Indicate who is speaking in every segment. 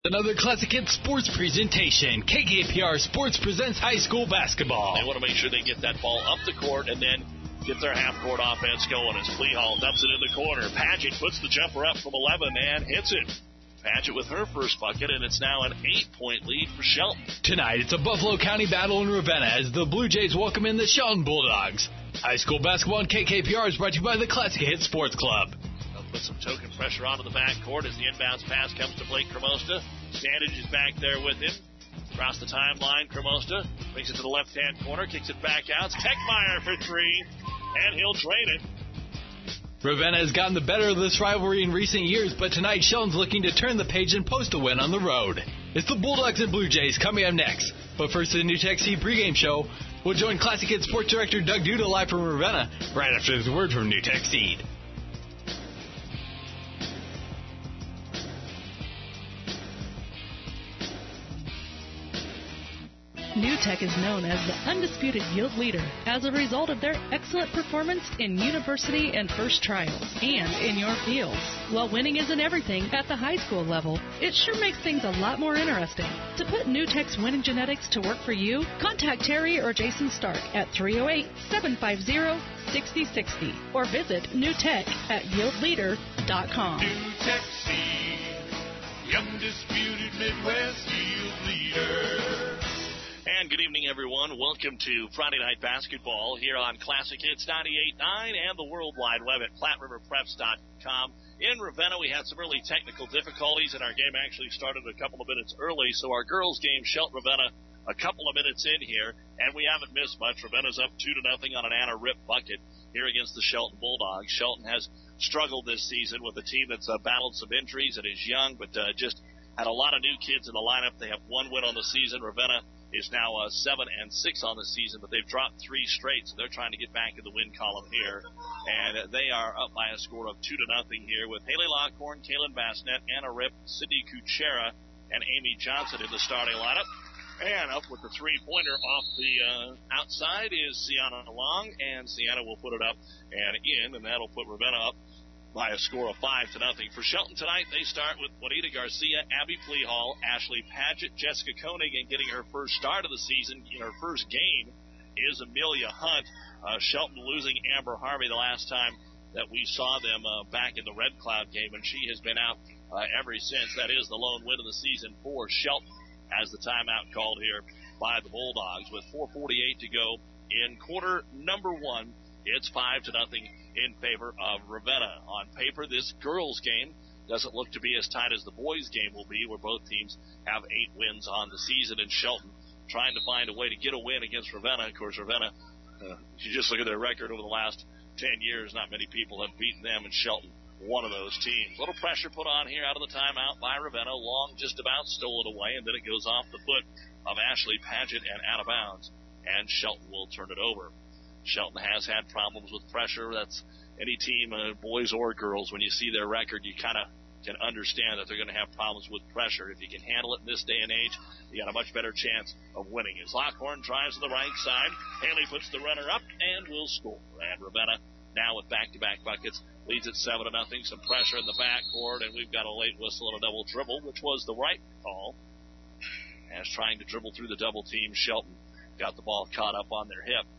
Speaker 1: Another Classic Hits sports presentation. KKPR Sports presents high school basketball.
Speaker 2: They want to make sure they get that ball up the court and then get their half-court offense going as Flehall dumps it in the corner. Paget puts the jumper up from 11 and hits it. Paget with her first bucket, and it's now an 8-point lead for Shelton.
Speaker 1: Tonight, it's a Buffalo County battle in Ravenna as the Blue Jays welcome in the Shelton Bulldogs. High school basketball on KKPR is brought to you by the Classic Hits Sports Club.
Speaker 2: Put some token pressure onto the backcourt as the inbounds pass comes to Blake Cremosta. Standage is back there with him. Across the timeline, Cremosta brings it to the left-hand corner, kicks it back out. Techmeyer for three, and he'll drain it.
Speaker 1: Ravenna has gotten the better of this rivalry in recent years, but tonight Shelton's looking to turn the page and post a win on the road. It's the Bulldogs and Blue Jays coming up next. But first, the New Tech Seed pregame show. We'll join Classic Hits Sports Director Doug Duda live from Ravenna right after this word from New Tech Seed.
Speaker 3: New Tech is known as the undisputed yield leader as a result of their excellent performance in university and first trials and in your fields. While winning isn't everything at the high school level, it sure makes things a lot more interesting. To put New Tech's winning genetics to work for you, contact Terry or Jason Stark at 308-750-6060 or visit newtech@yieldleader.com.
Speaker 4: New Tech Seed, the undisputed Midwest yield leader.
Speaker 2: And good evening, everyone. Welcome to Friday Night Basketball here on Classic Hits 98.9 and the World Wide Web at PlatteRiverPreps.com. In Ravenna, we had some early technical difficulties, and our game actually started a couple of minutes early. So our girls' game, Shelton Ravenna, a couple of minutes in here, and we haven't missed much. Ravenna's up 2-0 on an Anna Rip bucket here against the Shelton Bulldogs. Shelton has struggled this season with a team that's battled some injuries and is young, but just had a lot of new kids in the lineup. They have one win on the season. Ravenna is now 7-6 on the season, but they've dropped 3 straight, so they're trying to get back in the win column here. And they are up by a score of 2-0 here with Haley Lockhorn, Kaylin Bassnett, Anna Rip, Sydney Kuchera, and Amy Johnson in the starting lineup. And up with the three-pointer off the outside is Sienna Long, and Sienna will put it up and in, and that'll put Ravenna up by a score of 5-0. For Shelton tonight, they start with Juanita Garcia, Abby Flehall, Ashley Paget, Jessica Koenig, and getting her first start of the season in her first game is Amelia Hunt. Shelton losing Amber Harvey the last time that we saw them back in the Red Cloud game, and she has been out ever since. That is the lone win of the season for Shelton as the timeout called here by the Bulldogs. With 4:48 to go in quarter number 1, it's 5-0 in favor of Ravenna. On paper, this girls' game doesn't look to be as tight as the boys' game will be, where both teams have 8 wins on the season, and Shelton trying to find a way to get a win against Ravenna. Of course, Ravenna, if you just look at their record over the last 10 years, not many people have beaten them, and Shelton, one of those teams. A little pressure put on here out of the timeout by Ravenna. Long just about stole it away, and then it goes off the foot of Ashley Paget and out of bounds, and Shelton will turn it over. Shelton has had problems with pressure. That's any team, boys or girls. When you see their record, you kind of can understand that they're going to have problems with pressure. If you can handle it in this day and age, you got a much better chance of winning. As Lockhorn drives to the right side, Haley puts the runner up and will score. And Ravenna, now with back-to-back buckets, leads at 7-0. Some pressure in the backcourt, and we've got a late whistle and a double dribble, which was the right call. As trying to dribble through the double team, Shelton got the ball caught up on their hip.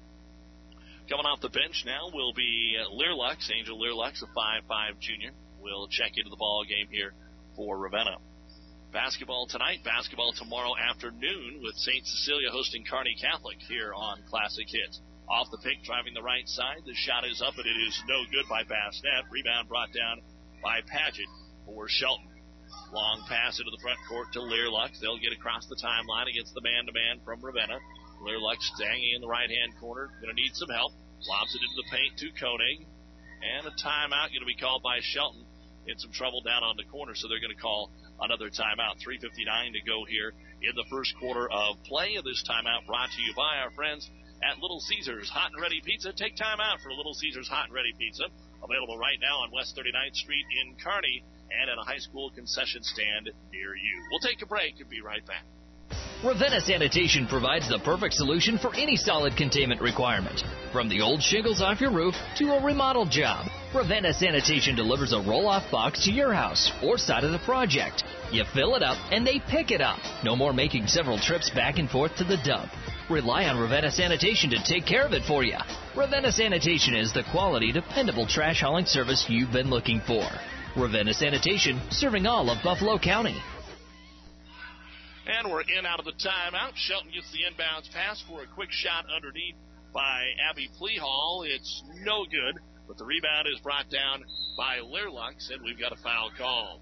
Speaker 2: Coming off the bench now will be Learlux, Angel Learlux, a 5'5 junior, will check into the ball game here for Ravenna. Basketball tonight, basketball tomorrow afternoon with St. Cecilia hosting Kearney Catholic here on Classic Hits. Off the pick, driving the right side. The shot is up, and it is no good by Bassnett. Rebound brought down by Paget for Shelton. Long pass into the front court to Learlux. They'll get across the timeline against the man-to-man from Ravenna. Learlux hanging in the right-hand corner. Going to need some help. Lobs it into the paint to Koenig. And a timeout going to be called by Shelton. In some trouble down on the corner, so they're going to call another timeout. 3:59 to go here in the first quarter of play. And this timeout brought to you by our friends at Little Caesars Hot and Ready Pizza. Take time out for Little Caesars Hot and Ready Pizza. Available right now on West 39th Street in Kearney and at a high school concession stand near you. We'll take a break and be right back.
Speaker 5: Ravenna Sanitation provides the perfect solution for any solid containment requirement. From the old shingles off your roof to a remodel job, Ravenna Sanitation delivers a roll-off box to your house or side of the project. You fill it up, and they pick it up. No more making several trips back and forth to the dump. Rely on Ravenna Sanitation to take care of it for you. Ravenna Sanitation is the quality, dependable trash hauling service you've been looking for. Ravenna Sanitation, serving all of Buffalo County.
Speaker 2: And we're in out of the timeout. Shelton gets the inbounds pass for a quick shot underneath by Abby Plehall. It's no good, but the rebound is brought down by Learlux, and we've got a foul call.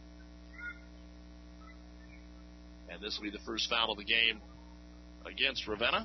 Speaker 2: And this will be the first foul of the game against Ravenna.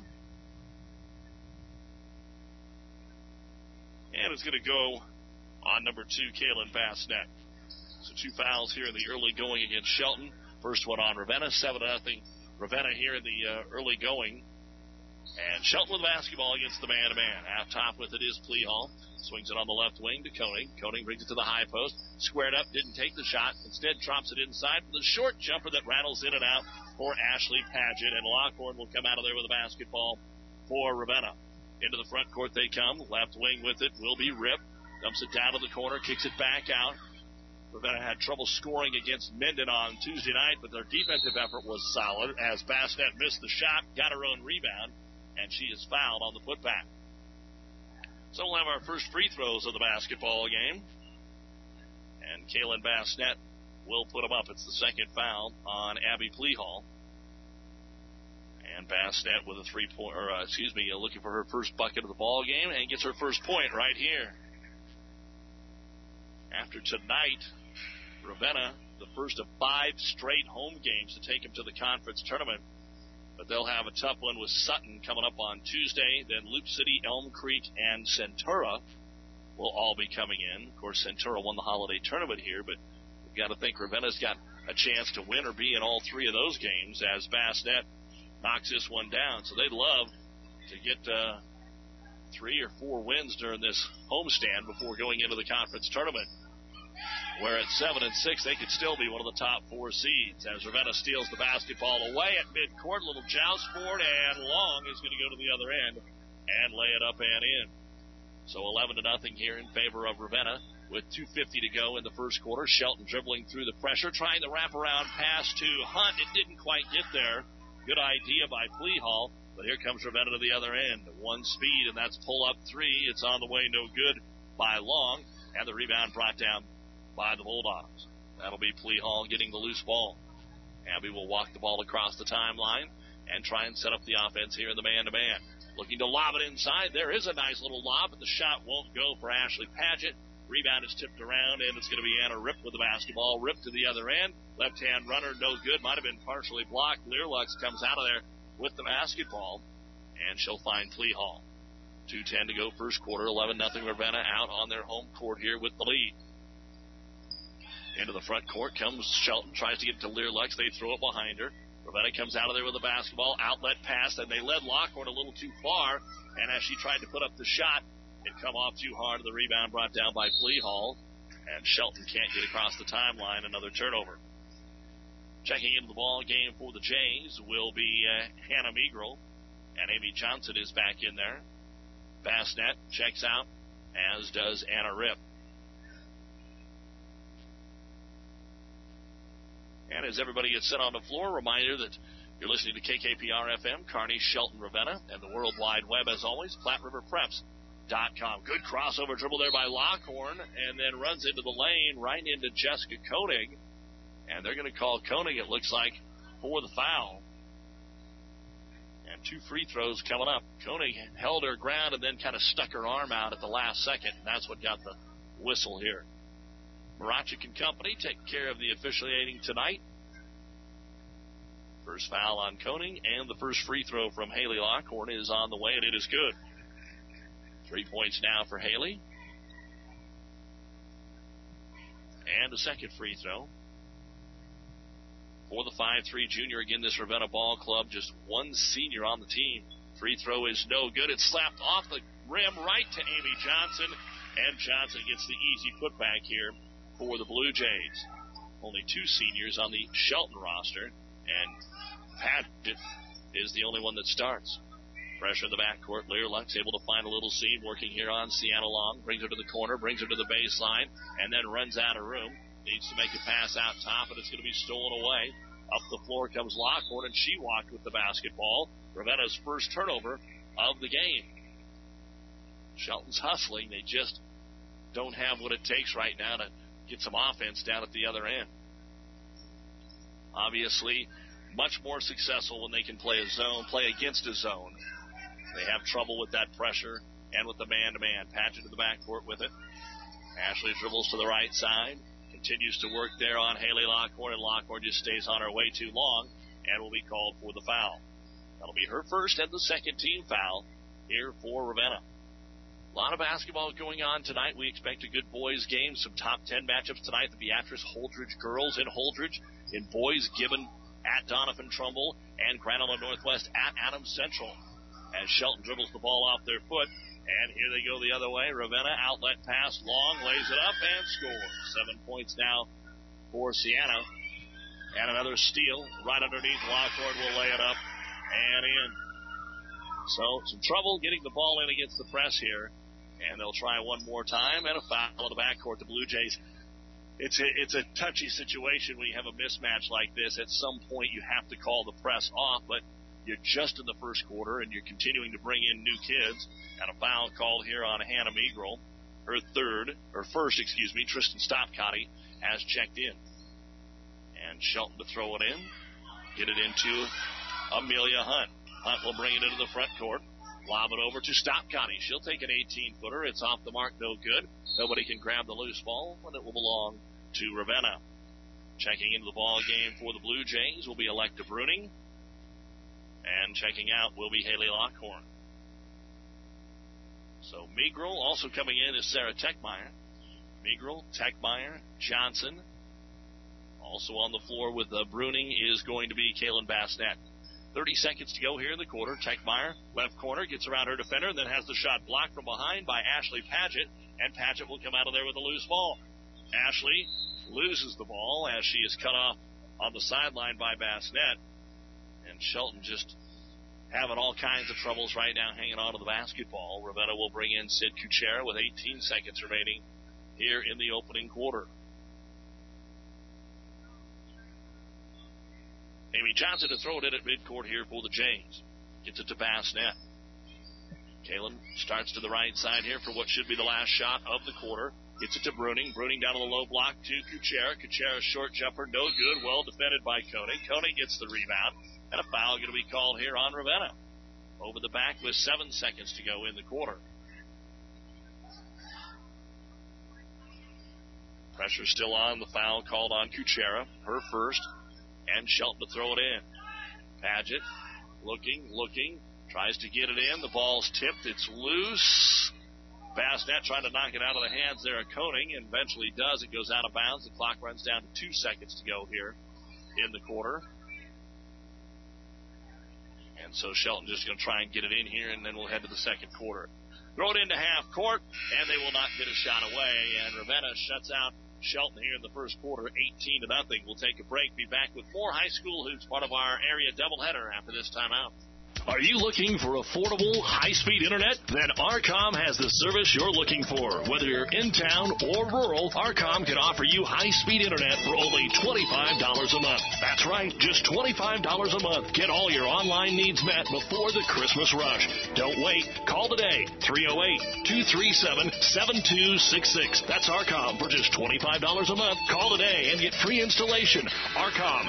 Speaker 2: And it's going to go on number 2, Kaylin Bassnett. So 2 fouls here in the early going against Shelton. First one on Ravenna, 7-0 Ravenna here in the early going. And Shelton with the basketball against the man-to-man. Half top with it is Plehall. Swings it on the left wing to Koenig. Koenig brings it to the high post. Squared up, didn't take the shot. Instead drops it inside for the short jumper that rattles in and out for Ashley Paget. And Lockhorn will come out of there with a basketball for Ravenna. Into the front court they come. Left wing with it will be Rip. Dumps it down to the corner, kicks it back out. Ravenna had trouble scoring against Minden on Tuesday night, but their defensive effort was solid as Bassnett missed the shot, got her own rebound, and she is fouled on the putback. So we'll have our first free throws of the basketball game. And Kaylin Bassnett will put them up. It's the second foul on Abby Plehall. And Bassnett with a looking for her first bucket of the ball game and gets her first point right here. After tonight, Ravenna, the first of 5 straight home games to take them to the conference tournament. But they'll have a tough one with Sutton coming up on Tuesday. Then Loop City, Elm Creek, and Centura will all be coming in. Of course, Centura won the holiday tournament here, but we've got to think Ravenna's got a chance to win or be in all 3 of those games as Bassnett knocks this one down. So they'd love to get 3 or 4 wins during this homestand before going into the conference tournament, where at 7-6 they could still be one of the top 4 seeds. As Ravenna steals the basketball away at midcourt, a little joust for it, and Long is going to go to the other end and lay it up and in. So 11-0 here in favor of Ravenna with 2:50 to go in the first quarter. Shelton dribbling through the pressure, trying the wraparound pass to Hunt. It didn't quite get there. Good idea by Plehall, but here comes Ravenna to the other end. 1 speed, and that's pull up 3. It's on the way, no good by Long, and the rebound brought down by the Bulldogs. That'll be Plehall getting the loose ball. Abby will walk the ball across the timeline and try and set up the offense here in the man-to-man. Looking to lob it inside. There is a nice little lob, but the shot won't go for Ashley Paget. Rebound is tipped around, and it's going to be Anna Rip with the basketball. Rip to the other end. Left-hand runner, no good. Might have been partially blocked. Learlux comes out of there with the basketball, and she'll find Plehall. 2:10 to go first quarter. 11-0 Ravenna out on their home court here with the lead. Into the front court comes Shelton, tries to get to Learlux. They throw it behind her. Ravenna comes out of there with the basketball. Outlet pass, and they led Lockhorn a little too far. And as she tried to put up the shot, it come off too hard. The rebound brought down by Plehall. And Shelton can't get across the timeline. Another turnover. Checking into the ball game for the Jays will be Hannah Meagrel. And Amy Johnson is back in there. Bassnett checks out, as does Anna Rip. And as everybody gets set on the floor, reminder that you're listening to KKPR-FM, Kearney, Shelton, Ravenna, and the World Wide Web, as always, PlatteRiverPreps.com. Good crossover dribble there by Lockhorn, and then runs into the lane right into Jessica Koenig. And they're going to call Koenig, it looks like, for the foul. And 2 free throws coming up. Koenig held her ground and then kind of stuck her arm out at the last second, and that's what got the whistle here. Marachik and Company taking care of the officiating tonight. First foul on Koenig, and the first free throw from Haley Lockhorn is on the way, and it is good. 3 points now for Haley. And a second free throw for the 5'3" junior. Again, this Ravenna ball club, just 1 senior on the team. Free throw is no good. It's slapped off the rim right to Amy Johnson, and Johnson gets the easy putback here for the Blue Jays. Only 2 seniors on the Shelton roster, and Paget is the only one that starts. Pressure in the backcourt. Learlux able to find a little seam, working here on Sienna Long. Brings her to the corner, brings her to the baseline, and then runs out of room. Needs to make a pass out top, and it's going to be stolen away. Up the floor comes Lockhorn, and she walked with the basketball. Ravenna's first turnover of the game. Shelton's hustling. They just don't have what it takes right now to get some offense down at the other end. Obviously, much more successful when they can play against a zone. They have trouble with that pressure and with the man-to-man. Padgett to the backcourt with it. Ashley dribbles to the right side. Continues to work there on Haley Lockhorn, and Lockhorn just stays on her way too long and will be called for the foul. That'll be her first and the second team foul here for Ravenna. A lot of basketball going on tonight. We expect a good boys game. Some top 10 matchups tonight. The Beatrice Holdridge girls in Holdridge. In boys, Gibbon at Donovan Trumbull, and Grand Island Northwest at Adams Central. As Shelton dribbles the ball off their foot, and here they go the other way. Ravenna, outlet pass, long, lays it up, and scores. 7 points now for Siena. And another steal right underneath. Lockhorn will lay it up and in. So some trouble getting the ball in against the press here. And they'll try one more time, and a foul in the backcourt. The Blue Jays, it's a touchy situation when you have a mismatch like this. At some point, you have to call the press off, but you're just in the first quarter, and you're continuing to bring in new kids. And a foul called here on Hannah Megrel. First, Tristan Stopcotti has checked in. And Shelton to throw it in. Get it into Amelia Hunt. Hunt will bring it into the front court. Lob it over to Stopcotti. She'll take an 18-footer. It's off the mark, no good. Nobody can grab the loose ball, and it will belong to Ravenna. Checking into the ball game for the Blue Jays will be Electa Bruning. And checking out will be Haley Lockhorn. So Megrel also coming in is Sarah Techmeyer. Megrel, Techmeyer, Johnson. Also on the floor with Bruning is going to be Kaylin Bassnett. 30 seconds to go here in the quarter. Techmeyer, left corner, gets around her defender, and then has the shot blocked from behind by Ashley Padgett, and Padgett will come out of there with a loose ball. Ashley loses the ball as she is cut off on the sideline by Bassnett, and Shelton just having all kinds of troubles right now hanging on to the basketball. Ravenna will bring in Sid Kuchera with 18 seconds remaining here in the opening quarter. Amy Johnson to throw it in at midcourt here for the Jays. Gets it to Bassnett. Kaylin starts to the right side here for what should be the last shot of the quarter. Gets it to Bruning. Bruning down to the low block to Kuchera. Kuchera's short jumper, no good. Well defended by Koenig. Koenig gets the rebound. And a foul going to be called here on Ravenna. Over the back with 7 seconds to go in the quarter. Pressure still on. The foul called on Kuchera. Her first. And Shelton to throw it in. Padgett looking, tries to get it in. The ball's tipped. It's loose. Bassnett trying to knock it out of the hands there of Koenig, and eventually does. It goes out of bounds. The clock runs down to 2 seconds to go here in the quarter. And so Shelton just going to try and get it in here, and then we'll head to the second quarter. Throw it into half court, and they will not get a shot away. And Ravenna shuts out Shelton here in the first quarter, 18-0. We'll take a break. Be back with more high school hoops, part of our area doubleheader after this timeout.
Speaker 6: Are you looking for affordable, high-speed internet? Then Arcom has the service you're looking for. Whether you're in town or rural, Arcom can offer you high-speed internet for only $25 a month. That's right, just $25 a month. Get all your online needs met before the Christmas rush. Don't wait. Call today, 308-237-7266. That's Arcom for just $25 a month. Call today and get free installation. Arcom,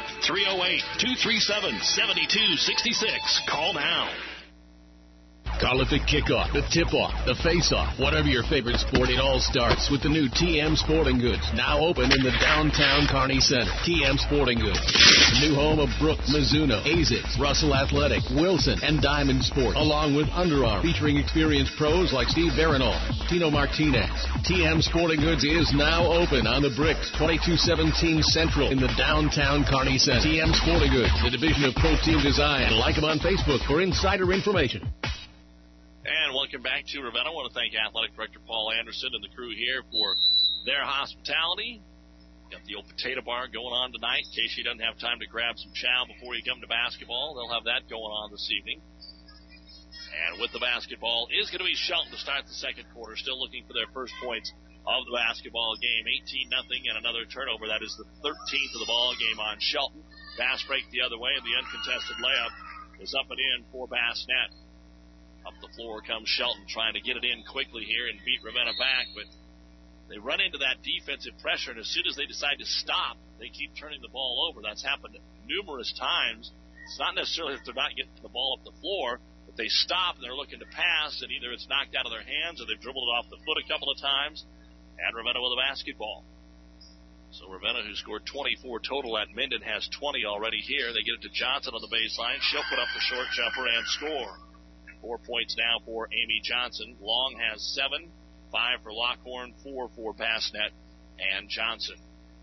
Speaker 6: 308-237-7266. Call now.
Speaker 7: Call it the kickoff, the tip-off, the face-off. Whatever your favorite sport, it all starts with the new TM Sporting Goods, now open in the downtown Kearney Center. TM Sporting Goods, the new home of Brooks, Mizuno, ASICS, Russell Athletic, Wilson, and Diamond Sports, along with Under Armour, featuring experienced pros like Steve Barinol, Tino Martinez. TM Sporting Goods is now open on the Bricks, 2217 Central in the downtown Kearney Center. TM Sporting Goods, the division of Pro Team Design. Like them on Facebook for insider information.
Speaker 2: And welcome back to Ravenna. I want to thank Athletic Director Paul Anderson and the crew here for their hospitality. Got the old potato bar going on tonight in case you doesn't have time to grab some chow before you come to basketball. They'll have that going on this evening. And with the basketball is going to be Shelton to start the second quarter. Still looking for their first points of the basketball game. 18-0 and another turnover. That is the 13th of the ball game on Shelton. Fast break the other way, and the uncontested layup is up and in for Bassett. Up the floor comes Shelton, trying to get it in quickly here and beat Ravenna back, but they run into that defensive pressure, and as soon as they decide to stop, they keep turning the ball over. That's happened numerous times. It's not necessarily that they're not getting the ball up the floor, but they stop and they're looking to pass, and either it's knocked out of their hands or they've dribbled it off the foot a couple of times, and Ravenna with a basketball. So Ravenna, who scored 24 total at Minden, has 20 already here. They get it to Johnson on the baseline. She'll put up the short jumper and score. 4 points now for Amy Johnson. Long has 7, 5 for Lockhorn, 4 for Bassett and Johnson.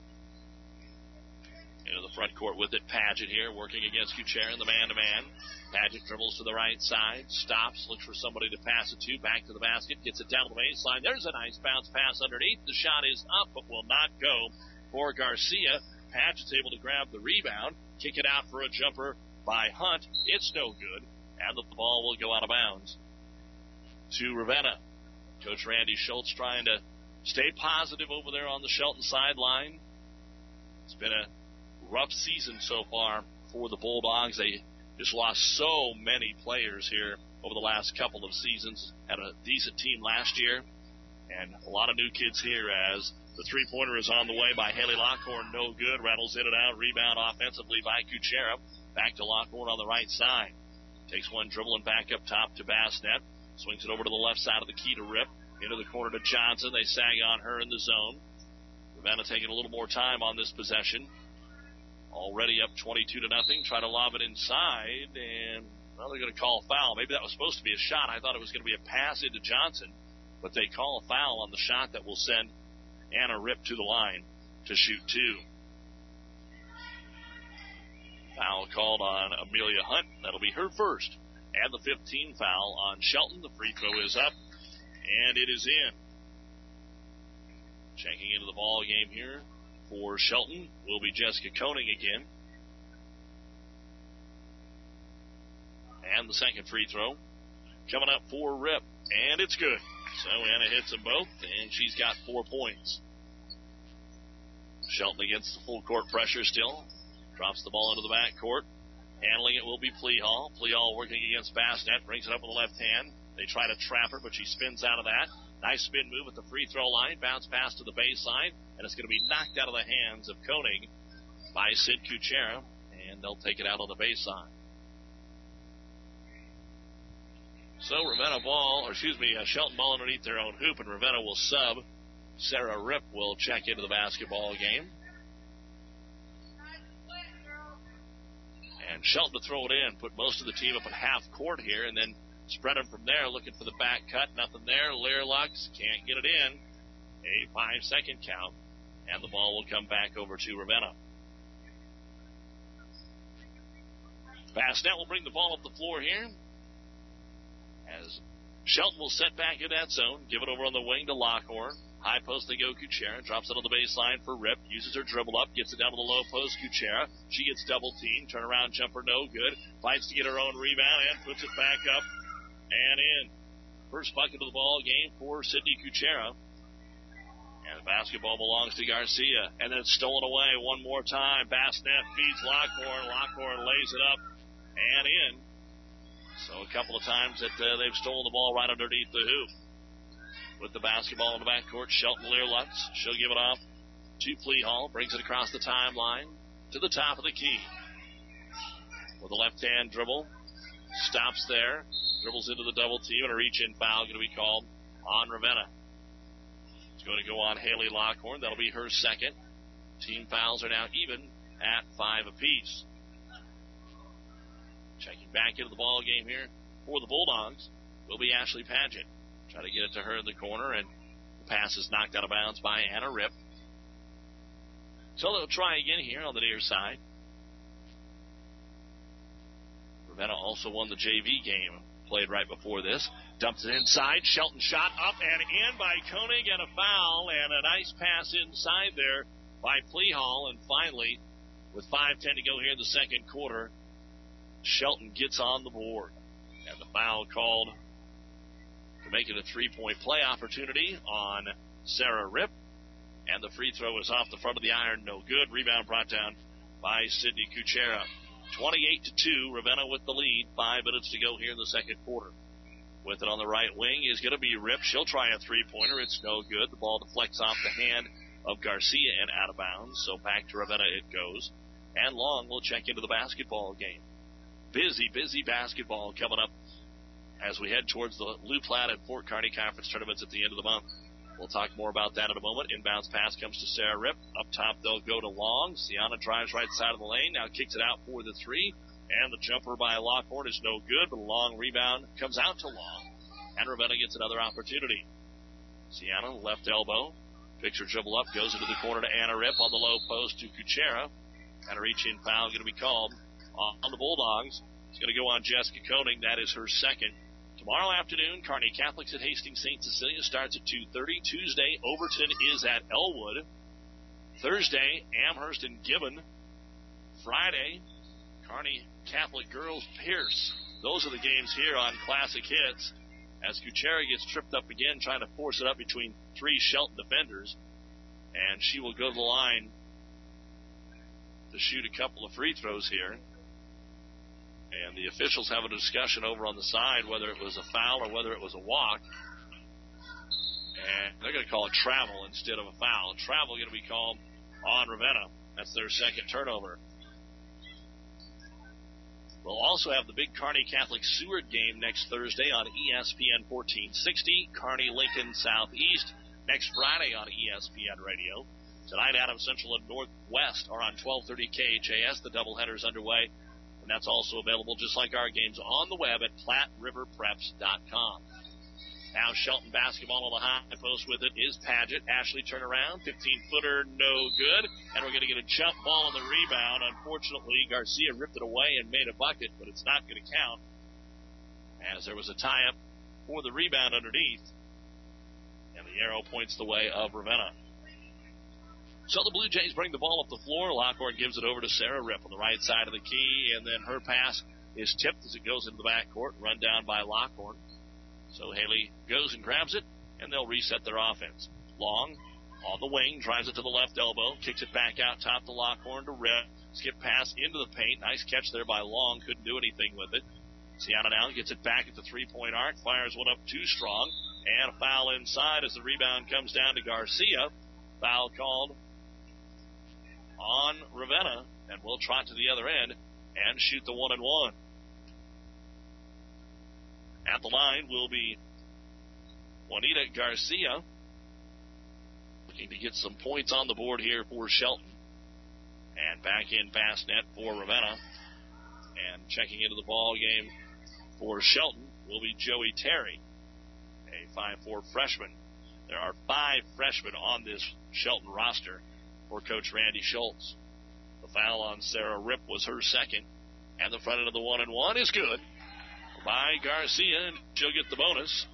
Speaker 2: Into the front court with it, Paget here working against Kuchera in the man-to-man. Paget dribbles to the right side, stops, looks for somebody to pass it to, back to the basket, gets it down to the baseline. There's a nice bounce pass underneath. The shot is up, but will not go for Garcia. Paget's able to grab the rebound, kick it out for a jumper by Hunt. It's no good, and the ball will go out of bounds to Ravenna. Coach Randy Schultz trying to stay positive over there on the Shelton sideline. It's been a rough season so far for the Bulldogs. They just lost so many players here over the last couple of seasons. Had a decent team last year, and a lot of new kids here as the three-pointer is on the way by Haley Lockhorn. No good. Rattles in and out. Rebound offensively by Kuchera. Back to Lockhorn on the right side. Takes one dribble and back up top to Bassett. Swings it over to the left side of the key to Rip. Into the corner to Johnson. They sag on her in the zone. Ravenna taking a little more time on this possession. Already up 22-0. Try to lob it inside, and well, they're going to call a foul. Maybe that was supposed to be a shot. I thought it was going to be a pass into Johnson, but they call a foul on the shot that will send Anna Rip to the line to shoot 2. Foul called on Amelia Hunt. That'll be her first. And the 15 foul on Shelton. The free throw is up, and it is in. Checking into the ball game here for Shelton will be Jessica Koenig again. And the second free throw coming up for Rip, and it's good. So Anna hits them both, and she's got 4 points. Shelton against the full court pressure still. Drops the ball into the back court. Handling it will be Plehall. Plehall working against Bassett. Brings it up with the left hand. They try to trap her, but she spins out of that. Nice spin move at the free throw line. Bounce pass to the baseline. And it's going to be knocked out of the hands of Koenig by Sid Kuchera. And they'll take it out on the baseline. So Shelton ball underneath their own hoop, and Ravenna will sub. Sarah Rip will check into the basketball game. And Shelton to throw it in, put most of the team up at half court here, and then spread them from there, looking for the back cut. Nothing there. Learlux can't get it in. A 5-second count, and the ball will come back over to Ravenna. Bassett will bring the ball up the floor here, as Shelton will set back in that zone, give it over on the wing to Lockhorn. High post they go Kuchera, drops it on the baseline for Rip, uses her dribble up, gets it down to the low post Kuchera. She gets double teamed, turnaround jumper no good, fights to get her own rebound and puts it back up and in. First bucket of the ball game for Sydney Kuchera. And the basketball belongs to Garcia, and then it's stolen away one more time. Bassett feeds Lockhorn. Lockhorn lays it up and in. So a couple of times that they've stolen the ball right underneath the hoop. With the basketball in the backcourt, Shelton Learlutz. She'll give it off to Plehall. Brings it across the timeline to the top of the key. With a left-hand dribble. Stops there. Dribbles into the double team, and a reach-in foul going to be called on Ravenna. It's going to go on Haley Lockhorn. That'll be her second. Team fouls are now even at 5 apiece. Checking back into the ball game here for the Bulldogs will be Ashley Paget. Try to get it to her in the corner, and the pass is knocked out of bounds by Anna Rip. So they'll try again here on the near side. Ravenna also won the JV game, played right before this. Dumps it inside. Shelton shot up and in by Koenig, and a foul, and a nice pass inside there by Plehall. And finally, with 5:10 to go here in the second quarter, Shelton gets on the board. And the foul called to make it a 3-point play opportunity on Sarah Rip. And the free throw is off the front of the iron. No good. Rebound brought down by Sydney Kuchera. 28-2, Ravenna with the lead. 5 minutes to go here in the second quarter. With it on the right wing is going to be Rip. She'll try a three-pointer. It's no good. The ball deflects off the hand of Garcia and out of bounds. So back to Ravenna it goes. And Long will check into the basketball game. Busy basketball coming up as we head towards the Lou Platte and Fort Kearney Conference tournaments at the end of the month. We'll talk more about that in a moment. Inbounds pass comes to Sarah Rip. Up top, they'll go to Long. Sienna drives right side of the lane. Now kicks it out for the three. And the jumper by Lockhorn is no good, but a long rebound comes out to Long. And Ravenna gets another opportunity. Sienna, left elbow. Picks her dribble up, goes into the corner to Anna Rip on the low post to Kuchera. And a reach-in foul going to be called on the Bulldogs. It's going to go on Jessica Koenig. That is her second. Tomorrow afternoon, Kearney Catholics at Hastings St. Cecilia starts at 2:30. Tuesday, Overton is at Elwood. Thursday, Amherst and Gibbon. Friday, Kearney Catholic Girls Pierce. Those are the games here on Classic Hits. As Kuchera gets tripped up again, trying to force it up between three Shelton defenders. And she will go to the line to shoot a couple of free throws here. And the officials have a discussion over on the side whether it was a foul or whether it was a walk. And they're going to call it travel instead of a foul. Travel going to be called on Ravenna. That's their second turnover. We'll also have the big Kearney Catholic Seward game next Thursday on ESPN 1460. Kearney Lincoln Southeast next Friday on ESPN Radio. Tonight, Adams Central and Northwest are on 1230 KHAS. The doubleheader's underway. And that's also available, just like our games, on the web at PlatteRiverPreps.com. Now Shelton basketball on the high post with it is Padgett. Ashley turnaround, 15-footer, no good. And we're going to get a jump ball on the rebound. Unfortunately, Garcia ripped it away and made a bucket, but it's not going to count as there was a tie-up for the rebound underneath. And the arrow points the way of Ravenna. So the Blue Jays bring the ball up the floor. Lockhorn gives it over to Sarah Rip on the right side of the key, and then her pass is tipped as it goes into the backcourt, run down by Lockhorn. So Haley goes and grabs it, and they'll reset their offense. Long on the wing, drives it to the left elbow, kicks it back out top to Lockhorn to Rip. Skip pass into the paint. Nice catch there by Long. Couldn't do anything with it. Sienna now gets it back at the three-point arc, fires one up too strong, and a foul inside as the rebound comes down to Garcia. Foul called on Ravenna, and we'll trot to the other end and shoot the 1-and-1. At the line will be Juanita Garcia, looking to get some points on the board here for Shelton. And back in past net for Ravenna. And checking into the ball game for Shelton will be Joey Terry, a 5'4" freshman. There are 5 freshmen on this Shelton roster for Coach Randy Schultz. The foul on Sarah Rip was her second. And the front end of the 1-and-1 is good by Garcia, and she'll get the bonus.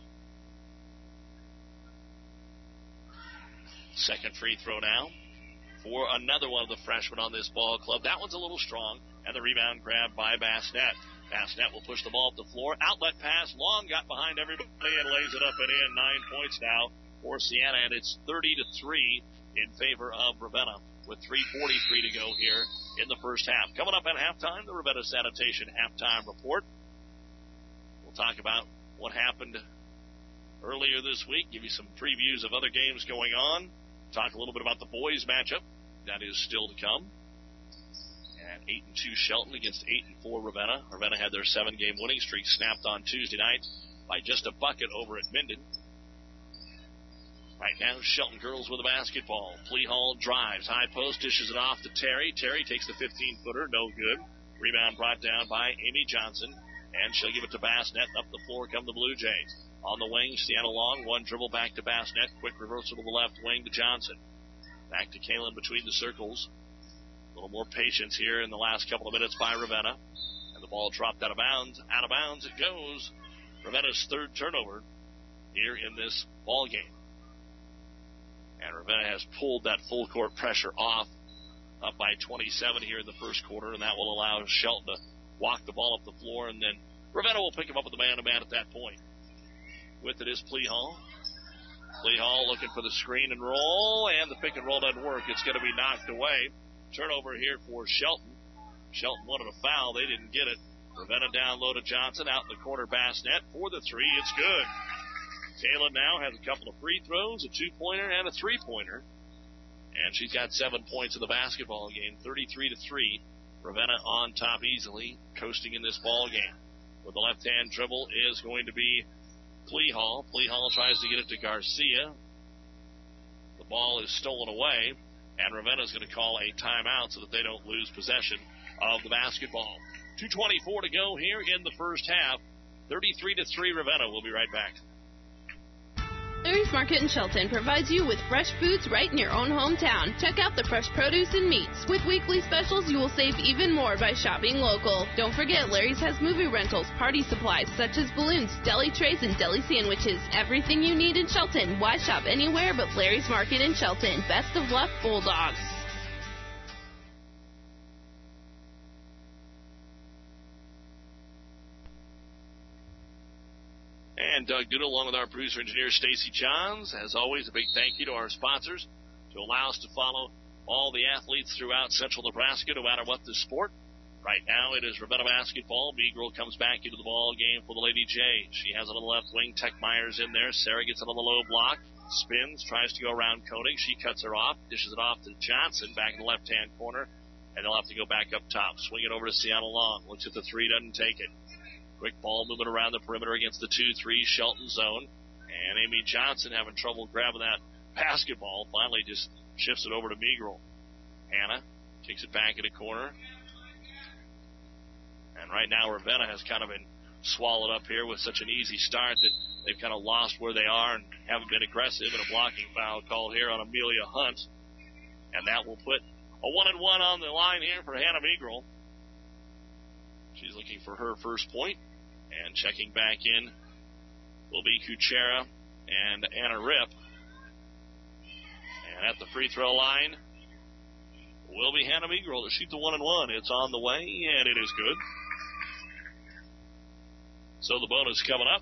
Speaker 2: Second free throw now for another one of the freshmen on this ball club. That one's a little strong, and the rebound grabbed by Bassnett. Bassnett will push the ball up the floor. Outlet pass. Long got behind everybody and lays it up and in. 9 points now for Sienna, and it's 30-3 in favor of Ravenna with 3:43 to go here in the first half. Coming up at halftime, the Ravenna Sanitation halftime report. We'll talk about what happened earlier this week, give you some previews of other games going on, talk a little bit about the boys matchup. That is still to come. And 8-2 Shelton against 8-4 Ravenna. Ravenna had their 7-game winning streak snapped on Tuesday night by just a bucket over at Minden. Right now, Shelton girls with the basketball. Flea Hall drives. High post, dishes it off to Terry. Terry takes the 15-footer. No good. Rebound brought down by Amy Johnson. And she'll give it to Bassnett. Up the floor come the Blue Jays. On the wing, Sienna Long. One dribble back to Bassnett. Quick reversal to the left wing to Johnson. Back to Kalen between the circles. A little more patience here in the last couple of minutes by Ravenna. And the ball dropped out of bounds. Out of bounds it goes. Ravenna's third turnover here in this ball game. And Ravenna has pulled that full court pressure off, up by 27 here in the first quarter, and that will allow Shelton to walk the ball up the floor, and then Ravenna will pick him up with the man-to-man at that point. With it is Flea Hall. Flea Hall looking for the screen and roll, and the pick and roll doesn't work. It's going to be knocked away turnover here for Shelton. Shelton wanted a foul. They didn't get it. Ravenna down low to Johnson. Out in the corner, Bassett for the three. It's good. Kayla now has a couple of free throws, a two-pointer, and a three-pointer. And she's got 7 points in the basketball game, 33-3. Ravenna on top easily, coasting in this ball game. With the left-hand dribble is going to be Plehall. Plehall tries to get it to Garcia. The ball is stolen away, and Ravenna is going to call a timeout so that they don't lose possession of the basketball. 2:24 to go here in the first half. 33-3 Ravenna. We'll be right back.
Speaker 8: Larry's Market in Shelton provides you with fresh foods right in your own hometown. Check out the fresh produce and meats. With weekly specials, you will save even more by shopping local. Don't forget, Larry's has movie rentals, party supplies such as balloons, deli trays, and deli sandwiches. Everything you need in Shelton. Why shop anywhere but Larry's Market in Shelton? Best of luck, Bulldogs.
Speaker 2: And Doug Duda, along with our producer-engineer Stacy Johns. As always, a big thank you to our sponsors to allow us to follow all the athletes throughout Central Nebraska, no matter what the sport. Right now, it is Ravenna basketball. Meagrel comes back into the ball game for the Lady J. She has it on the left wing. Tech Myers in there. Sarah gets it on the low block. Spins, tries to go around Koenig. She cuts her off, dishes it off to Johnson back in the left-hand corner, and they'll have to go back up top. Swing it over to Seattle Long. Looks at the three, doesn't take it. Quick ball moving around the perimeter against the 2-3 Shelton zone. And Amy Johnson having trouble grabbing that basketball. Finally just shifts it over to Meagrel. Hannah kicks it back in the corner. And right now Ravenna has kind of been swallowed up here with such an easy start that they've kind of lost where they are and haven't been aggressive. And a blocking foul called here on Amelia Hunt. And that will put a 1-and-1 on the line here for Hannah Meagrel. She's looking for her first point. And checking back in will be Kuchera and Anna Ripp. And at the free throw line will be Hannah Meagrel to shoot the 1-and-1. It's on the way, and it is good. So the bonus coming up.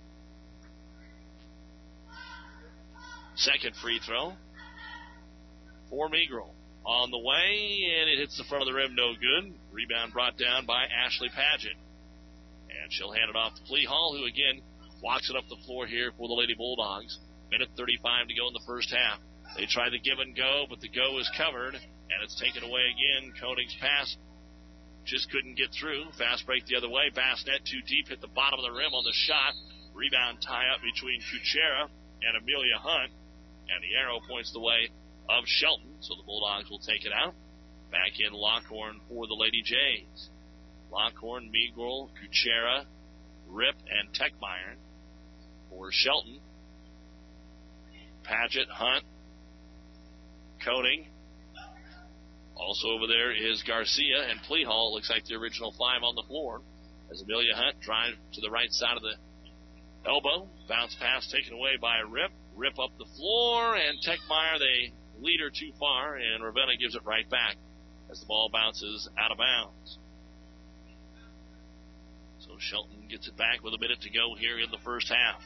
Speaker 2: Second free throw for Meagrel. On the way, and it hits the front of the rim, no good. Rebound brought down by Ashley Paget. And she'll hand it off to Plehall, who again walks it up the floor here for the Lady Bulldogs. Minute 35 to go in the first half. They try the give and go, but the go is covered, and it's taken away again. Koenig's pass just couldn't get through. Fast break the other way. Bassett too deep, hit the bottom of the rim on the shot. Rebound tie up between Kuchera and Amelia Hunt, and the arrow points the way of Shelton, so the Bulldogs will take it out. Back in Lockhorn for the Lady Jays. Lockhorn, Meagrel, Kuchera, Ripp, and Techmeyer. For Shelton, Paget, Hunt, Koenig. Also over there is Garcia and Plehall. Looks like the original five on the floor. As Amelia Hunt drives to the right side of the elbow. Bounce pass taken away by Ripp. Ripp up the floor, and Techmeyer, they lead her too far, and Ravenna gives it right back as the ball bounces out of bounds. So Shelton gets it back with a minute to go here in the first half.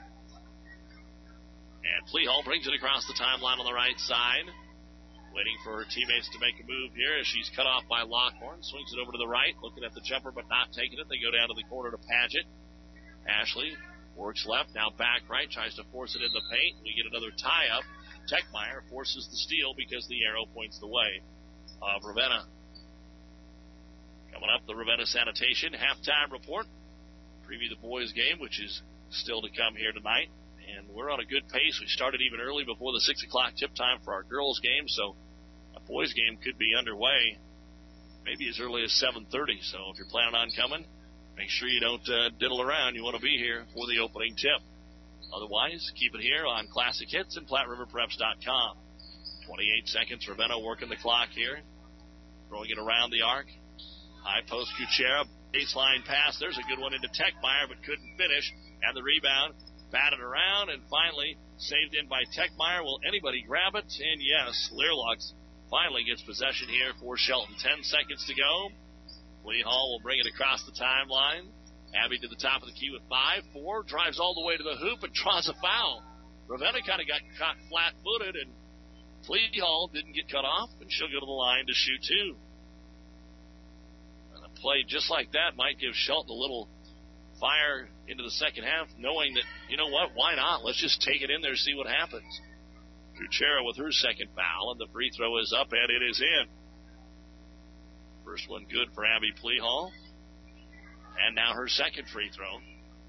Speaker 2: And Plehall brings it across the timeline on the right side. Waiting for her teammates to make a move here as she's cut off by Lockhorn. Swings it over to the right, looking at the jumper but not taking it. They go down to the corner to Paget. Ashley works left, now back right, tries to force it in the paint. We get another tie-up. Techmeyer forces the steal because the arrow points the way of Ravenna. Coming up, the Ravenna Sanitation halftime report. Preview the boys' game, which is still to come here tonight. And we're on a good pace. We started even early before the 6 o'clock tip time for our girls' game, so a boys' game could be underway maybe as early as 7:30. So if you're planning on coming, make sure you don't diddle around. You want to be here for the opening tip. Otherwise, keep it here on Classic Hits and PlatteRiverPreps.com. 28 seconds. Ravenna working the clock here. Throwing it around the arc. High post Kuchera. Baseline pass. There's a good one into Techmeyer, but couldn't finish. And the rebound batted around and finally saved in by Techmeyer. Will anybody grab it? And yes, Learlux finally gets possession here for Shelton. 10 seconds to go. Plehall will bring it across the timeline. Abby to the top of the key with 5-4. Drives all the way to the hoop and draws a foul. Ravenna kind of got caught flat-footed and Flea Hall didn't get cut off, and she'll go to the line to shoot two. And a play just like that might give Shelton a little fire into the second half, knowing that, you know what, why not? Let's just take it in there and see what happens. Kuchera with her second foul, and the free throw is up, and it is in. First one good for Abby Plehall. And now her second free throw.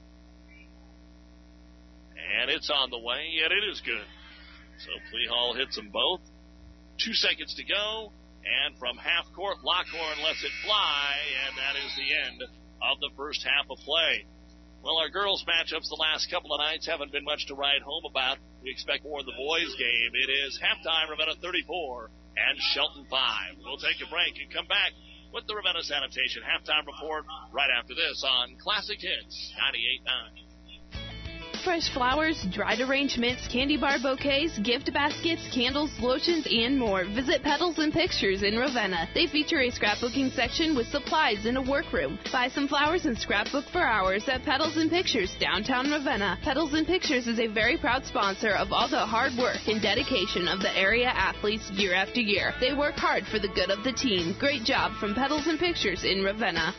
Speaker 2: And it's on the way, and it is good. So Plehall hits them both. 2 seconds to go, and from half court, Lockhorn lets it fly, and that is the end of the first half of play. Well, our girls' matchups the last couple of nights haven't been much to write home about. We expect more in the boys' game. It is halftime, Ravenna 34 and Shelton 5. We'll take a break and come back with the Ravenna Sanitation halftime report right after this on Classic Hits 98.9.
Speaker 8: Fresh flowers, dried arrangements, candy bar bouquets, gift baskets, candles, lotions, and more. Visit Petals and Pictures in Ravenna. They feature a scrapbooking section with supplies and a workroom. Buy some flowers and scrapbook for hours at Petals and Pictures, downtown Ravenna. Petals and Pictures is a very proud sponsor of all the hard work and dedication of the area athletes year after year. They work hard for the good of the team. Great job from Petals and Pictures in Ravenna.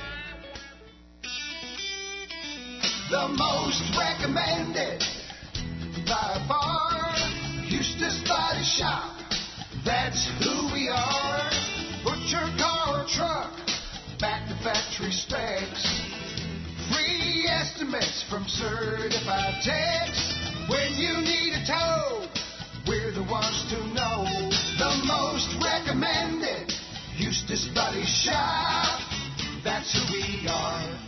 Speaker 9: The most recommended by far, Eustace Body Shop. That's who we are. Put your car or truck back to factory specs. Free estimates from certified techs. When you need a tow, we're the ones to know. The most recommended Eustace Body Shop. That's who we are.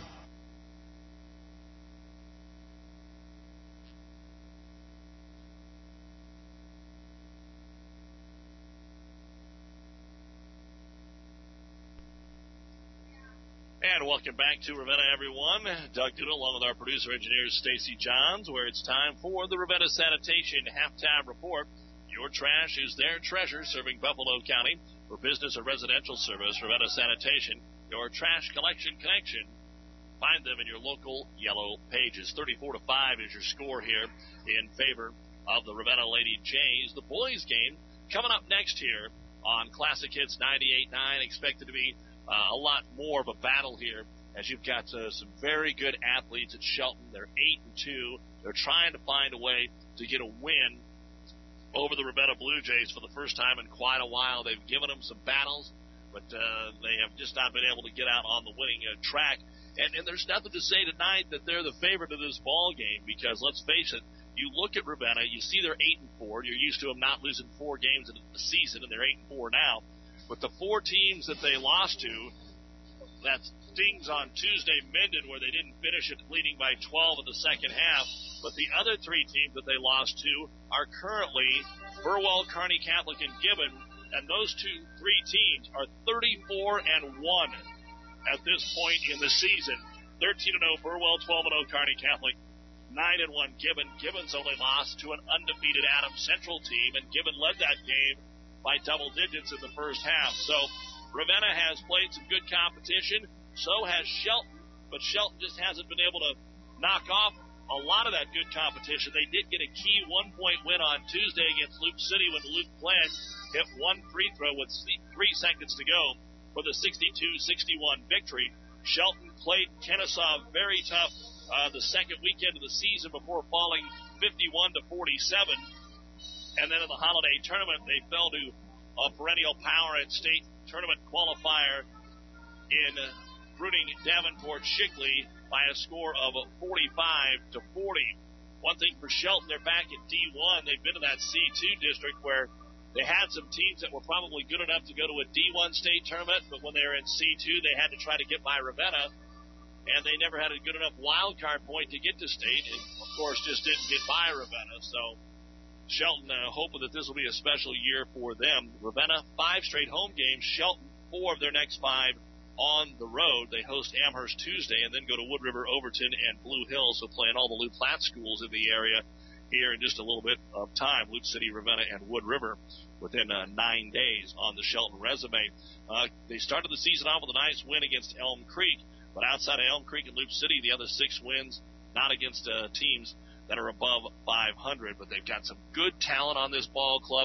Speaker 2: And welcome back to Ravenna, everyone. Doug Duda, along with our producer-engineer, Stacy Johns, where it's time for the Ravenna Sanitation Halftime Report. Your trash is their treasure, serving Buffalo County. For business or residential service, Ravenna Sanitation, your trash collection connection. Find them in your local yellow pages. 34-5 is your score here in favor of the Ravenna Lady Jays. The boys' game coming up next here on Classic Hits 98.9, expected to be a lot more of a battle here, as you've got some very good athletes at Shelton. They're 8-2. They're trying to find a way to get a win over the Ravenna Blue Jays for the first time in quite a while. They've given them some battles, but they have just not been able to get out on the winning track. And there's nothing to say tonight that they're the favorite of this ball game, because let's face it, you look at Ravenna, you see they're 8-4. You're used to them not losing 4 games in a season, and they're 8-4 now. But the 4 teams that they lost to, that stings on Tuesday, Minden, where they didn't finish it, leading by 12 in the second half. But the other 3 teams that they lost to are currently Burwell, Kearney Catholic, and Gibbon. And those 3 teams are 34-1 at this point in the season. 13-0 Burwell, 12-0 Kearney Catholic, 9-1 Gibbon. Gibbon's only lost to an undefeated Adams Central team, and Gibbon led that game by double digits in the first half. So Ravenna has played some good competition. So has Shelton, but Shelton just hasn't been able to knock off a lot of that good competition. They did get a key 1-point win on Tuesday against Luke City when Luke Plant hit 1 free throw with 3 seconds to go for the 62-61 victory. Shelton played Kennesaw very tough the second weekend of the season before falling 51-47. And then in the holiday tournament, they fell to a perennial power at state tournament qualifier in Bruning Davenport Shigley by a score of 45-40. One thing for Shelton, they're back at D1. They've been to that C2 district where they had some teams that were probably good enough to go to a D1 state tournament, but when they were in C2, they had to try to get by Ravenna, and they never had a good enough wild card point to get to state, and of course just didn't get by Ravenna. So Shelton hoping that this will be a special year for them. Ravenna, 5 straight home games. Shelton, 4 of their next 5 on the road. They host Amherst Tuesday and then go to Wood River, Overton, and Blue Hill, so playing all the Lou Platte schools in the area here in just a little bit of time. Luke City, Ravenna, and Wood River within 9 days on the Shelton resume. They started the season off with a nice win against Elm Creek, but outside of Elm Creek and Luke City, the other 6 wins not against teams that are above 500, but they've got some good talent on this ball club.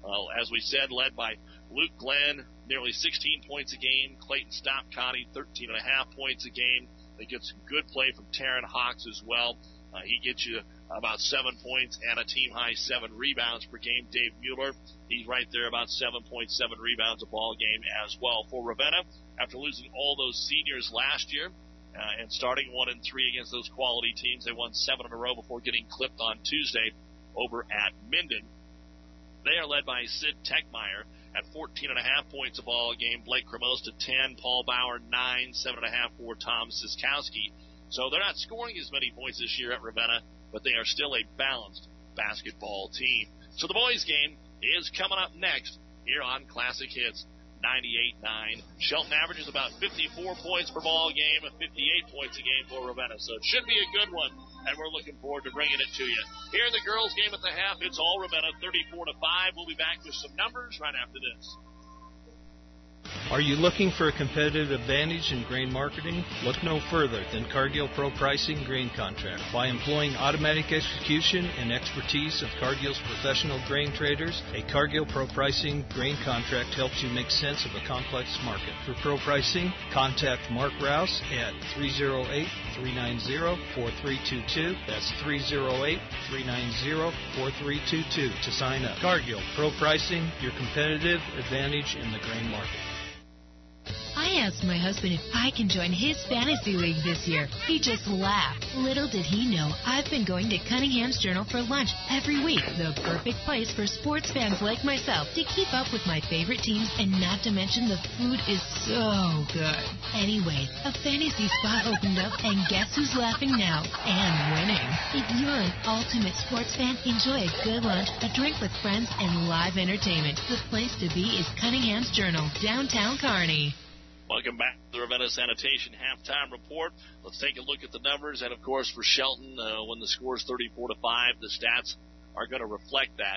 Speaker 2: As we said, led by Luke Glenn, nearly 16 points a game. Clayton Stop-Connie, 13.5 points a game. They get some good play from Taryn Hawks as well. He gets you about 7 points and a team-high 7 rebounds per game. Dave Mueller, he's right there, about 7.7 rebounds a ball game as well. For Ravenna, after losing all those seniors last year and starting 1-3 against those quality teams, they won 7 in a row before getting clipped on Tuesday over at Minden. They are led by Sid Techmeyer at 14.5 points a ball game. Blake Cremosta 10, Paul Bauer 9, 7.5 for Tom Siskowski. So they're not scoring as many points this year at Ravenna, but they are still a balanced basketball team. So the boys' game is coming up next here on Classic Hits 98.9. Shelton averages about 54 points per ball game, 58 points a game for Ravenna. So it should be a good one, and we're looking forward to bringing it to you. Here in the girls' game at the half, it's all Ravenna, 34-5. We'll be back with some numbers right after this.
Speaker 10: Are you looking for a competitive advantage in grain marketing? Look no further than Cargill Pro Pricing Grain Contract. By employing automatic execution and expertise of Cargill's professional grain traders, a Cargill Pro Pricing Grain Contract helps you make sense of a complex market. For pro pricing, contact Mark Rouse at 308-390-4322. That's 308-390-4322 to sign up. Cargill Pro Pricing, your competitive advantage in the grain market.
Speaker 11: I asked my husband if I can join his fantasy league this year. He just laughed. Little did he know, I've been going to Cunningham's Journal for lunch every week. The perfect place for sports fans like myself to keep up with my favorite teams, and not to mention the food is so good. Anyway, a fantasy spot opened up, and guess who's laughing now and winning? If you're an ultimate sports fan, enjoy a good lunch, a drink with friends, and live entertainment. The place to be is Cunningham's Journal, downtown Kearney.
Speaker 2: Welcome back to the Ravenna Sanitation Halftime Report. Let's take a look at the numbers. And, of course, for Shelton, when the score is 34-5, the stats are going to reflect that.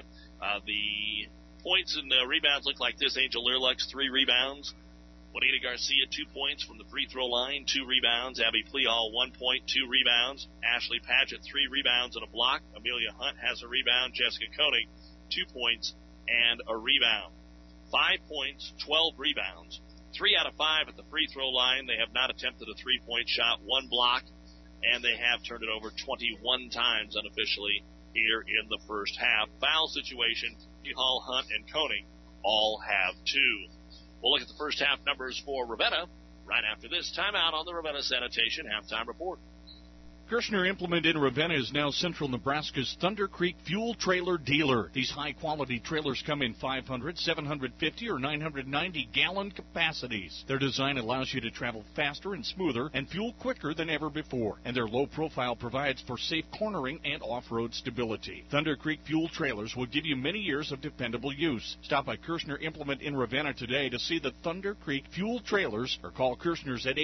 Speaker 2: The points and rebounds look like this. Angel Learlux, 3 rebounds. Juanita Garcia, 2 points from the free throw line, 2 rebounds. Abby Pleahall, 1 point, 2 rebounds. Ashley Padgett, 3 rebounds and a block. Amelia Hunt has a rebound. Jessica Koenig, 2 points and a rebound. 5 points, 12 rebounds. 3 out of 5 at the free throw line. They have not attempted a 3-point shot, 1 block, and they have turned it over 21 times unofficially here in the first half. Foul situation, Hall, Hunt, and Koenig all have 2. We'll look at the first half numbers for Ravenna right after this timeout on the Ravenna Sanitation Halftime Report.
Speaker 12: Kirshner Implement in Ravenna is now Central Nebraska's Thunder Creek fuel trailer dealer. These high-quality trailers come in 500, 750, or 990-gallon capacities. Their design allows you to travel faster and smoother and fuel quicker than ever before. And their low profile provides for safe cornering and off-road stability. Thunder Creek fuel trailers will give you many years of dependable use. Stop by Kirshner Implement in Ravenna today to see the Thunder Creek fuel trailers, or call Kirshner's at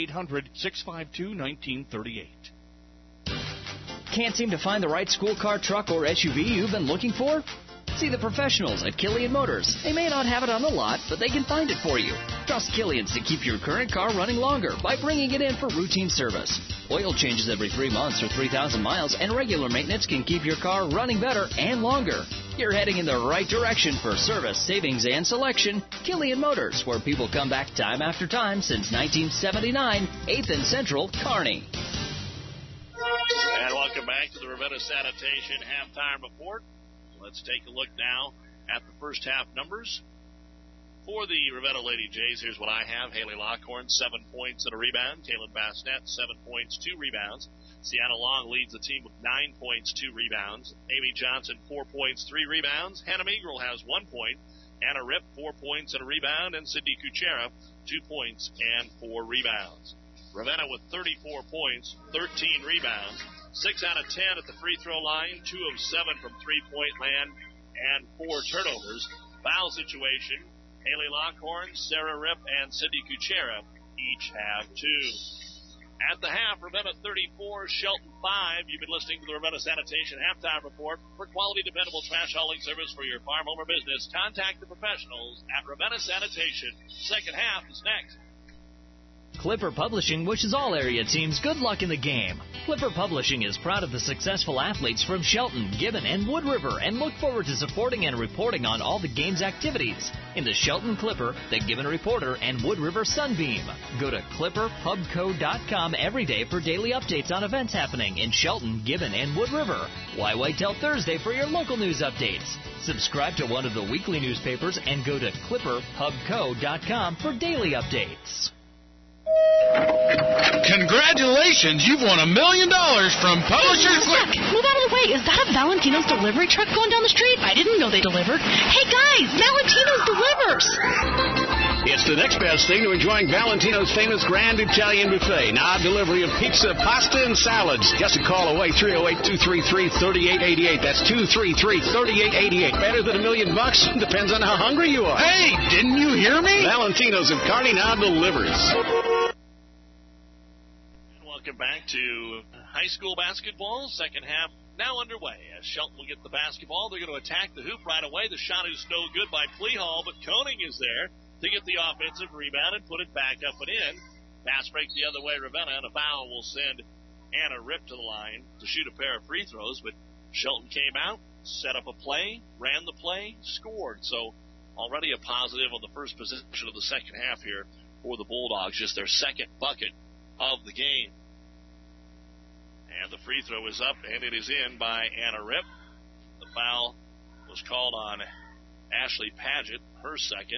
Speaker 12: 800-652-1938.
Speaker 5: Can't seem to find the right school car, truck, or SUV you've been looking for? See the professionals at Killian Motors. They may not have it on the lot, but they can find it for you. Trust Killian's to keep your current car running longer by bringing it in for routine service. Oil changes every 3 months or 3,000 miles, and regular maintenance can keep your car running better and longer. You're heading in the right direction for service, savings, and selection. Killian Motors, where people come back time after time since 1979, 8th and Central, Kearney.
Speaker 2: And welcome back to the Ravenna Sanitation Halftime Report. Let's take a look now at the first half numbers. For the Ravenna Lady Jays, here's what I have. Haley Lockhorn, 7 points and a rebound. Kaylin Bassnett, 7 points, 2 rebounds. Sienna Long leads the team with 9 points, 2 rebounds. Amy Johnson, 4 points, 3 rebounds. Hannah Meagrel has 1 point. Anna Ripp, 4 points and a rebound. And Sydney Kuchera, 2 points and 4 rebounds. Ravenna with 34 points, 13 rebounds, 6 out of 10 at the free throw line, 2 of 7 from three-point land, and 4 turnovers. Foul situation, Haley Lockhorn, Sarah Ripp, and Cindy Kuchera each have 2. At the half, Ravenna 34, Shelton 5. You've been listening to the Ravenna Sanitation Halftime Report. For quality, dependable trash hauling service for your farm, home, or business, contact the professionals at Ravenna Sanitation. Second half is next.
Speaker 5: Clipper Publishing wishes all area teams good luck in the game. Clipper Publishing is proud of the successful athletes from Shelton, Gibbon, and Wood River and look forward to supporting and reporting on all the game's activities in the Shelton Clipper, the Gibbon Reporter, and Wood River Sunbeam. Go to clipperpubco.com every day for daily updates on events happening in Shelton, Gibbon, and Wood River. Why wait till Thursday for your local news updates? Subscribe to one of the weekly newspapers and go to clipperpubco.com for daily updates.
Speaker 13: Congratulations, you've won $1 million from Publishers Click.
Speaker 3: Move out of the way. Is that a Valentino's delivery truck going down the street? I didn't know they delivered. Hey, guys, Valentino's delivers.
Speaker 7: It's the next best thing to enjoying Valentino's famous Grand Italian Buffet. Now delivery of pizza, pasta, and salads. Just a call away, 308-233-3888. That's 233-3888. Better than $1 million? Depends on how hungry you are.
Speaker 13: Hey, didn't you hear me?
Speaker 7: Valentino's of Kearney now delivers.
Speaker 2: Welcome back to high school basketball. Second half now underway. As Shelton will get the basketball, they're going to attack the hoop right away. The shot is no good by Plehall, but Koenig is there to get the offensive rebound and put it back up and in. Pass break the other way, Ravenna, and a foul will send Anna Ripp to the line to shoot a pair of free throws. But Shelton came out, set up a play, ran the play, scored. So already a positive on the first possession of the second half here for the Bulldogs, just their second bucket of the game. And the free throw is up, and it is in by Anna Ripp. The foul was called on Ashley Paget, her second.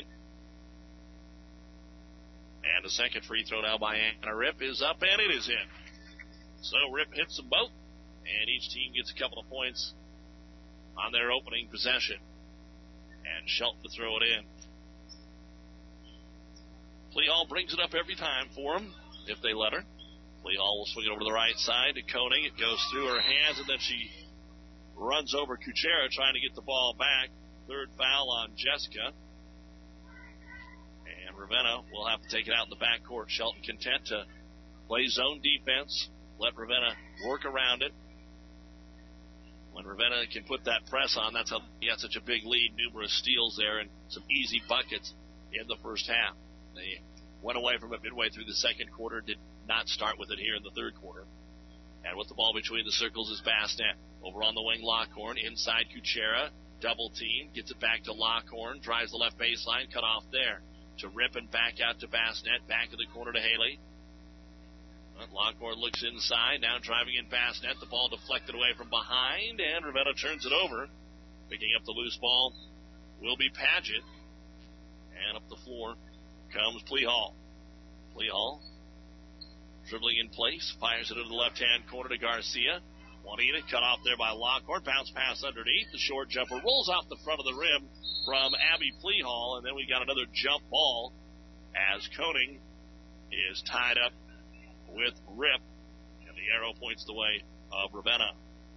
Speaker 2: And the second free throw now by Anna Ripp is up, and it is in. So Ripp hits them both, and each team gets a couple of points on their opening possession. And Shelton to throw it in. Plehall brings it up every time for them, if they let her. Plehall will swing it over to the right side to Koenig. It goes through her hands, and then she runs over Kuchera trying to get the ball back. Third foul on Jessica. And Ravenna will have to take it out in the backcourt. Shelton content to play zone defense, let Ravenna work around it. When Ravenna can put that press on, that's how he had such a big lead. Numerous steals there and some easy buckets in the first half. They went away from it midway through the second quarter, did not start with it here in the third quarter. And with the ball between the circles is Bassnet. Over on the wing, Lockhorn. Inside, Kuchera. Double team. Gets it back to Lockhorn. Drives the left baseline. Cut off there. To Rip and back out to Bassnet. Back in the corner to Haley. Lockhorn looks inside. Now driving in Bassnet. The ball deflected away from behind. And Ravenna turns it over. Picking up the loose ball will be Paget. And up the floor comes Plehall. Plehall dribbling in place, fires it into the left-hand corner to Garcia. Juanita cut off there by Lockhorn. Bounce pass underneath. The short jumper rolls off the front of the rim from Abby Plehall. And then we got another jump ball as Koenig is tied up with Rip. And the arrow points the way of Ravenna.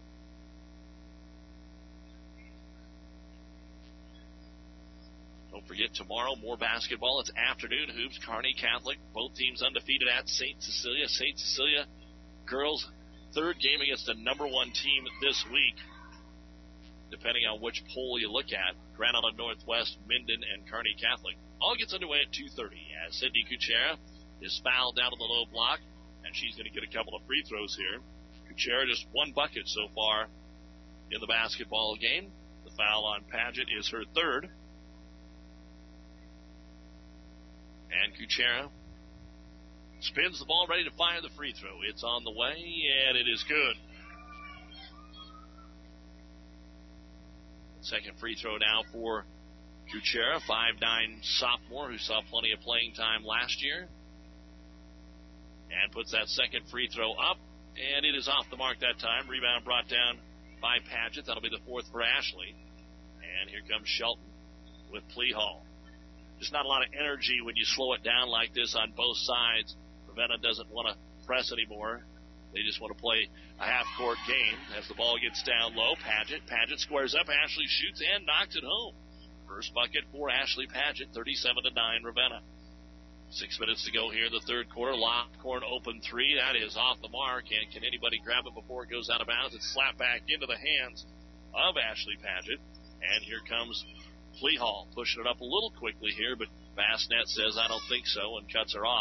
Speaker 2: Don't forget, tomorrow, more basketball. It's afternoon hoops. Kearney Catholic, both teams undefeated at St. Cecilia. St. Cecilia girls' third game against the number one team this week, depending on which poll you look at. Grand Island Northwest, Minden, and Kearney Catholic. All gets underway at 2:30 as Cindy Kuchera is fouled down on the low block, and she's going to get a couple of free throws here. Kuchera just one bucket so far in the basketball game. The foul on Paget is her third. And Kuchera spins the ball, ready to fire the free throw. It's on the way, and it is good. Second free throw now for Kuchera, 5'9" sophomore who saw plenty of playing time last year. And puts that second free throw up, and it is off the mark that time. Rebound brought down by Paget. That'll be the fourth for Ashley. And here comes Shelton with Plehall. Just not a lot of energy when you slow it down like this on both sides. Ravenna doesn't want to press anymore. They just want to play a half-court game as the ball gets down low. Paget squares up. Ashley shoots and knocks it home. First bucket for Ashley Paget, 37-9 Ravenna. 6 minutes to go here in the third quarter. Lockhorn open three. That is off the mark. And can anybody grab it before it goes out of bounds? It's slapped back into the hands of Ashley Paget. And here comes Plehall, pushing it up a little quickly here, but Bassnet says, I don't think so, and cuts her off.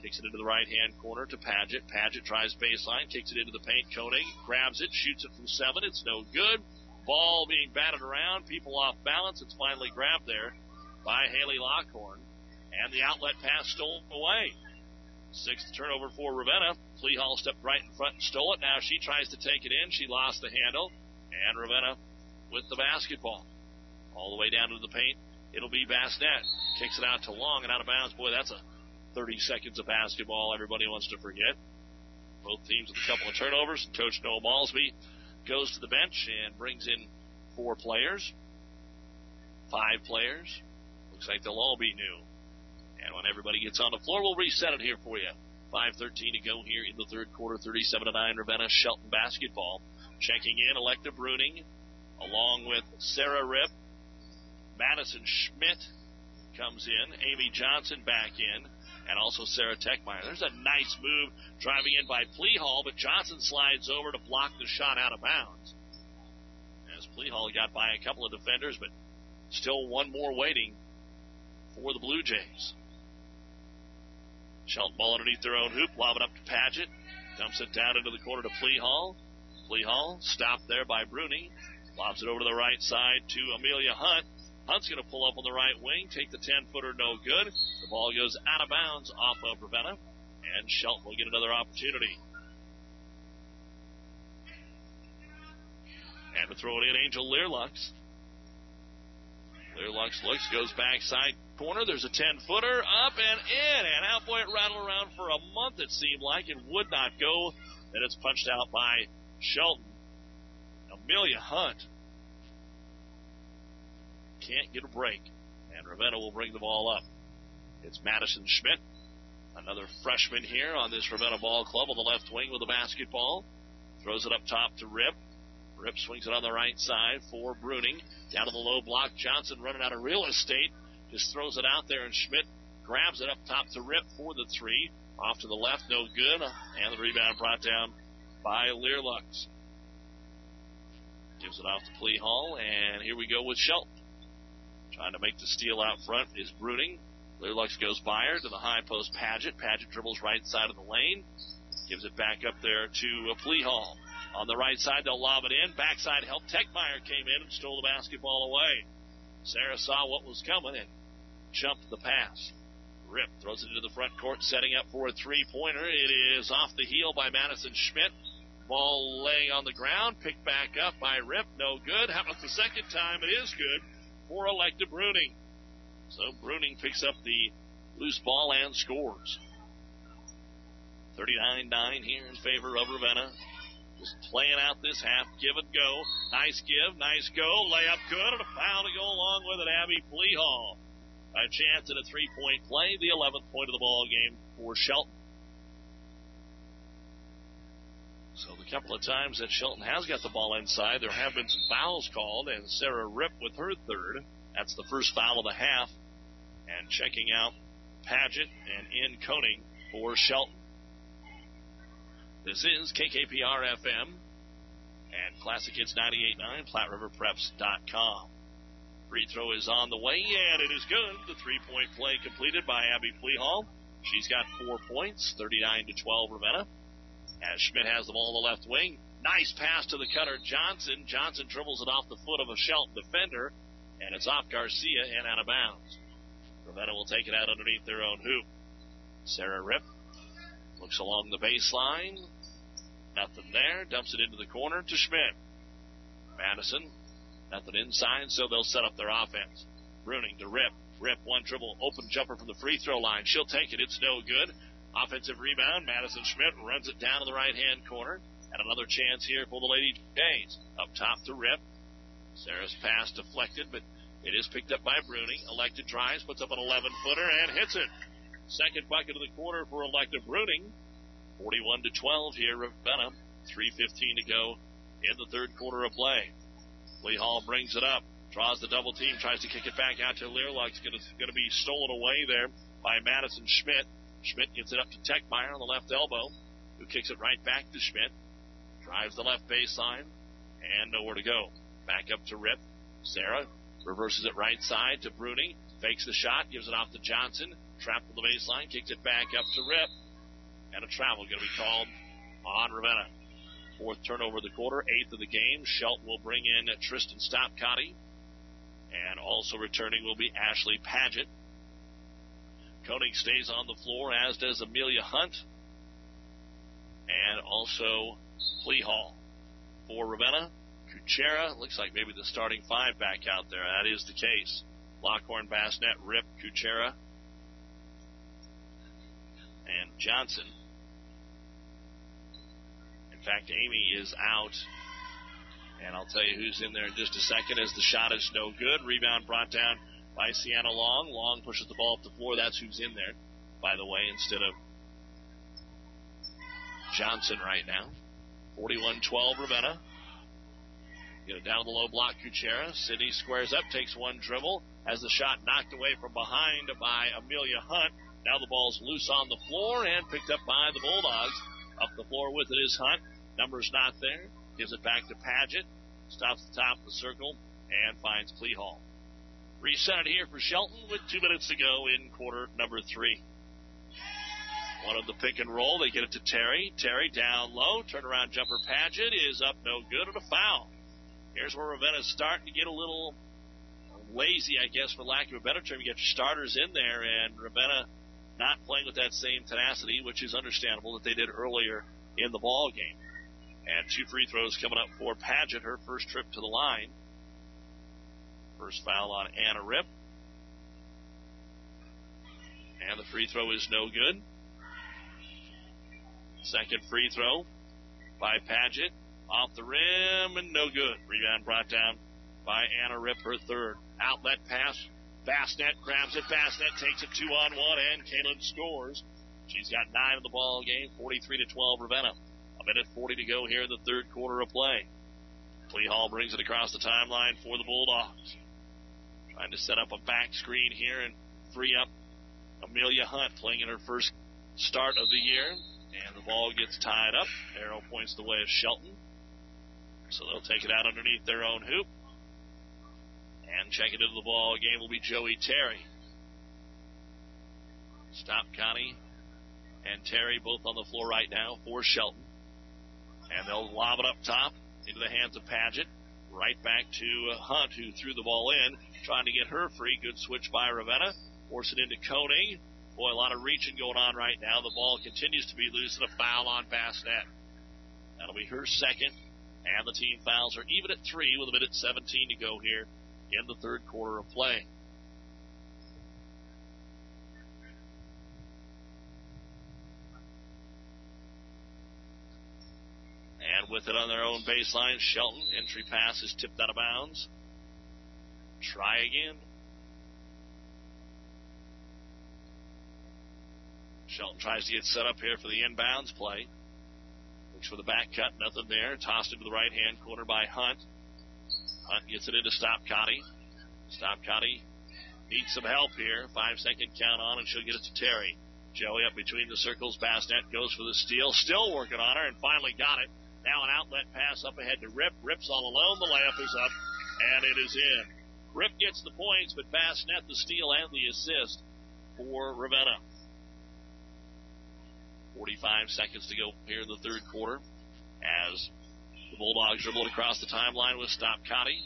Speaker 2: Kicks it into the right-hand corner to Paget. Paget tries baseline, kicks it into the paint. Koenig grabs it, shoots it from 7. It's no good. Ball being batted around. People off balance. It's finally grabbed there by Haley Lockhorn. And the outlet pass stolen away. 6th turnover for Ravenna. Flehall stepped right in front and stole it. Now she tries to take it in. She lost the handle. And Ravenna with the basketball. All the way down to the paint. It'll be Bassnett. Kicks it out to Long and out of bounds. Boy, that's a 30 seconds of basketball everybody wants to forget. Both teams with a couple of turnovers. Coach Noah Malsby goes to the bench and brings in 4 players. 5 players. Looks like they'll all be new. And when everybody gets on the floor, we'll reset it here for you. 5:13 to go here in the third quarter. 37-9 Ravenna Shelton basketball. Checking in, Electa Bruning, along with Sarah Ripp. Madison Schmidt comes in. Amy Johnson back in. And also Sarah Techmeyer. There's a nice move driving in by Flehall, but Johnson slides over to block the shot out of bounds. As Flehall got by a couple of defenders, but still one more waiting for the Blue Jays. Shelton ball underneath their own hoop, lob it up to Paget. Dumps it down into the corner to Flehall. Flehall stopped there by Bruni. Lobs it over to the right side to Amelia Hunt. Hunt's going to pull up on the right wing, take the 10-footer, no good. The ball goes out of bounds off of Ravenna, and Shelton will get another opportunity. And to throw it in, Angel Learlux. Learlux looks, goes backside corner. There's a 10-footer, up and in, and out. Boy, it rattled around for a month, it seemed like. It would not go. Then it's punched out by Shelton. Amelia Hunt can't get a break, and Ravenna will bring the ball up. It's Madison Schmidt, another freshman here on this Ravenna ball club on the left wing with the basketball. Throws it up top to Rip. Rip swings it on the right side for Bruning. Down to the low block. Johnson running out of real estate. Just throws it out there, and Schmidt grabs it up top to Rip for the 3. Off to the left, no good. And the rebound brought down by Learlux. Gives it off to Flehall, and here we go with Shelton. Trying to make the steal out front is Bruning. Learlux goes by her to the high post Paget. Paget dribbles right side of the lane. Gives it back up there to Flehall. On the right side, they'll lob it in. Backside help. Techmeyer came in and stole the basketball away. Sarah saw what was coming and jumped the pass. Rip throws it into the front court, setting up for a 3-pointer. It is off the heel by Madison Schmidt. Ball laying on the ground, picked back up by Rip. No good. Happens the second time. It is good for Electa Bruning. So Bruning picks up the loose ball and scores. 39-9 here in favor of Ravenna. Just playing out this half. Give and go. Nice give, nice go. Layup good, and a foul to go along with it. Abby Flehall. A chance at a 3-point play. The 11th point of the ball game for Shelton. So the couple of times that Shelton has got the ball inside, there have been some fouls called, and Sarah Rip with her 3rd. That's the first foul of the half. And checking out Paget and in Koenig for Shelton. This is KKPR-FM and Classic Hits 98.9, PlatteRiverPreps.com. Free throw is on the way, and it is good. The 3-point play completed by Abby Flehall. She's got 4 points, 39-12 Ravenna. As Schmidt has the ball on the left wing. Nice pass to the cutter, Johnson. Johnson dribbles it off the foot of a Shelton defender, and it's off Garcia and out of bounds. Ravenna will take it out underneath their own hoop. Sarah Rip looks along the baseline. Nothing there. Dumps it into the corner to Schmidt. Madison, nothing inside, so they'll set up their offense. Bruning to Rip. Rip, one dribble, open jumper from the free throw line. She'll take it. It's no good. Offensive rebound. Madison Schmidt runs it down to the right-hand corner. And another chance here for the Lady Jays. Up top to Rip. Sarah's pass deflected, but it is picked up by Bruning. Electa drives, puts up an 11-footer, and hits it. Second bucket of the quarter for Electa Bruning. 41-12 here, Ravenna. 3:15 to go in the third quarter of play. Flehall brings it up. Draws the double team, tries to kick it back out to Learlux. Going to be stolen away there by Madison Schmidt. Schmidt gets it up to Techmeyer on the left elbow, who kicks it right back to Schmidt. Drives the left baseline, and nowhere to go. Back up to Rip. Sarah reverses it right side to Bruning. Fakes the shot, gives it off to Johnson. Trapped on the baseline, kicked it back up to Rip. And a travel going to be called on Ravenna. 4th turnover of the quarter, 8th of the game. Shelton will bring in Tristan Stopcotti. And also returning will be Ashley Paget. Koenig stays on the floor, as does Amelia Hunt. And also Clee Hall. For Ravenna, Kuchera, looks like maybe the starting 5 back out there. That is the case. Lockhorn, Bassnet, Rip, Kuchera, and Johnson. In fact, Amy is out. And I'll tell you who's in there in just a second, as the shot is no good. Rebound brought down by Sienna Long. Long pushes the ball up the floor. That's who's in there, by the way, instead of Johnson right now. 41-12 Ravenna. Get it down the low block, Kuchera. Sydney squares up, takes one dribble, has the shot knocked away from behind by Amelia Hunt. Now the ball's loose on the floor and picked up by the Bulldogs. Up the floor with it is Hunt. Number's not there. Gives it back to Paget. Stops at the top of the circle and finds Clee Hall. Reset it here for Shelton with 2 minutes to go in quarter number 3. One of the pick and roll. They get it to Terry. Terry down low. Turnaround jumper Paget is up no good, and a foul. Here's where Ravenna's starting to get a little lazy, I guess, for lack of a better term. You get your starters in there, and Ravenna not playing with that same tenacity, which is understandable, that they did earlier in the ball game. And 2 free throws coming up for Paget, her first trip to the line. First foul on Anna Rip. And the free throw is no good. Second free throw by Paget. Off the rim and no good. Rebound brought down by Anna Rip, her third. Outlet pass. Bassnet grabs it. Bassnet takes it 2-on-1, and Kaylin scores. She's got 9 in the ball game. 43-12 Ravenna. 1:40 to go here in the third quarter of play. Clee Hall brings it across the timeline for the Bulldogs. Trying to set up a back screen here and free up Amelia Hunt, playing in her first start of the year. And the ball gets tied up. Arrow points the way of Shelton. So they'll take it out underneath their own hoop. And checking into the ball game will be Joey Terry. Stopcotti and Terry both on the floor right now for Shelton. And they'll lob it up top into the hands of Paget. Right back to Hunt, who threw the ball in, trying to get her free. Good switch by Ravenna. Force it into Koenig. Boy, a lot of reaching going on right now. The ball continues to be loose, and a foul on Bassnet. That'll be her second. And the team fouls are even at 3 with 1:17 to go here in the third quarter of play. And with it on their own baseline, Shelton. Entry pass is tipped out of bounds. Try again. Shelton tries to get set up here for the inbounds play. Looks for the back cut, nothing there. Tossed into the right-hand corner by Hunt. Hunt gets it into Stopcotti. Stopcotti needs some help here. 5-second count on, and she'll get it to Terry. Joey up between the circles. Bassnet goes for the steal. Still working on her, and finally got it. Now an outlet pass up ahead to Rip. Rip's all alone. The layup is up, and it is in. Rip gets the points, but Bassnet the steal and the assist for Ravenna. 45 seconds to go here in the third quarter as the Bulldogs dribble across the timeline with Stopcotti.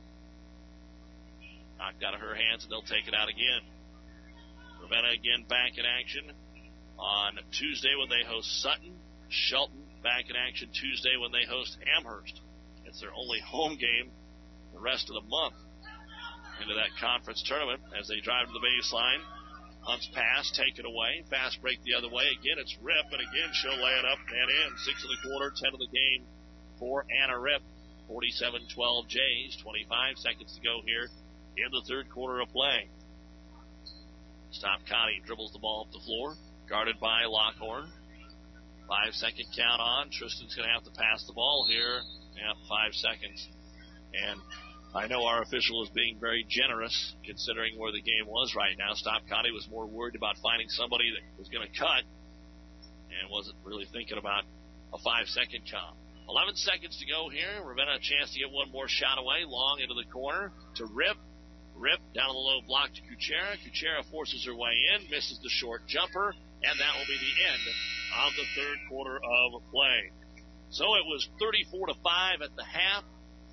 Speaker 2: Knocked out of her hands, and they'll take it out again. Ravenna again back in action on Tuesday when they host Sutton. Shelton back in action Tuesday when they host Amherst. It's their only home game the rest of the month into that conference tournament as they drive to the baseline. Hunt's pass, taken away. Fast break the other way. Again, it's Rip, and again, she'll lay it up and in. 6 of the quarter, 10 of the game for Anna Rip. 47-12 Jays. 25 seconds to go here in the third quarter of play. Stopcotti dribbles the ball up the floor, guarded by Lockhorn. 5-second count on. Tristan's going to have to pass the ball here. 5 seconds. And I know our official is being very generous considering where the game was right now. Stopcotti was more worried about finding somebody that was going to cut and wasn't really thinking about a 5-second count. 11 seconds to go here. Ravenna a chance to get one more shot away. Long into the corner to Rip. Rip down on the low block to Kuchera. Kuchera forces her way in, misses the short jumper, and that will be the end of the third quarter of play. So it was 34-5 at the half,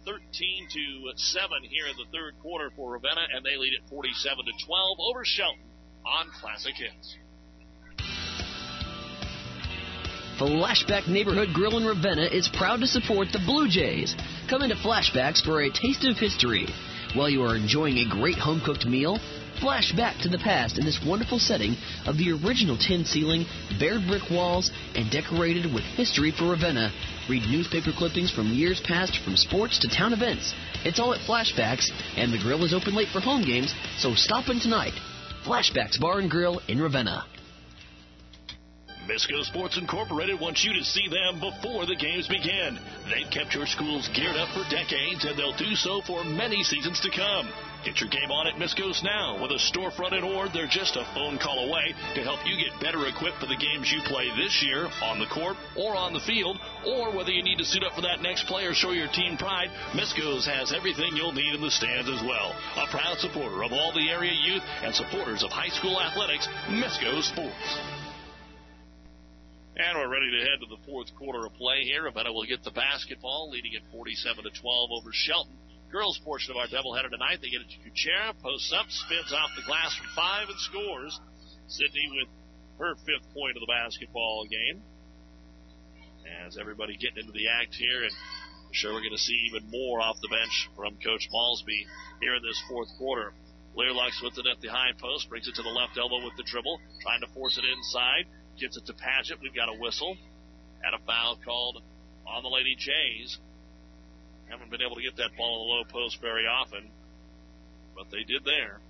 Speaker 2: 13-7 here in the third quarter for Ravenna, and they lead at 47-12 over Shelton on Classic Hits.
Speaker 14: Flashback Neighborhood Grill in Ravenna is proud to support the Blue Jays. Come into Flashbacks for a taste of history. While you are enjoying a great home-cooked meal, flash back to the past in this wonderful setting of the original tin ceiling, bared brick walls, and decorated with history for Ravenna. Read newspaper clippings from years past, from sports to town events. It's all at Flashbacks, and the grill is open late for home games, so stop in tonight. Flashbacks Bar and Grill in Ravenna.
Speaker 6: Misco Sports Incorporated wants you to see them before the games begin. They've kept your schools geared up for decades, and they'll do so for many seasons to come. Get your game on at Misco's now. With a storefront in Ord, they're just a phone call away to help you get better equipped for the games you play this year on the court or on the field, or whether you need to suit up for that next play or show your team pride, Misco's has everything you'll need in the stands as well. A proud supporter of all the area youth and supporters of high school athletics, Misco Sports.
Speaker 2: And we're ready to head to the fourth quarter of play here. Ravenna will get the basketball, leading at 47-12 over Shelton. Girls' portion of our doubleheader tonight, they get it to Kuchera, posts up, spins off the glass from 5 and scores. Sydney with her 5th point of the basketball game. As everybody getting into the act here, and I'm sure we're going to see even more off the bench from Coach Malsby here in this fourth quarter. Learlux with it at the high post, brings it to the left elbow with the dribble, trying to force it inside. Gets it to Paget. We've got a whistle. And a foul called on the Lady Jays. Haven't been able to get that ball in the low post very often, but they did there.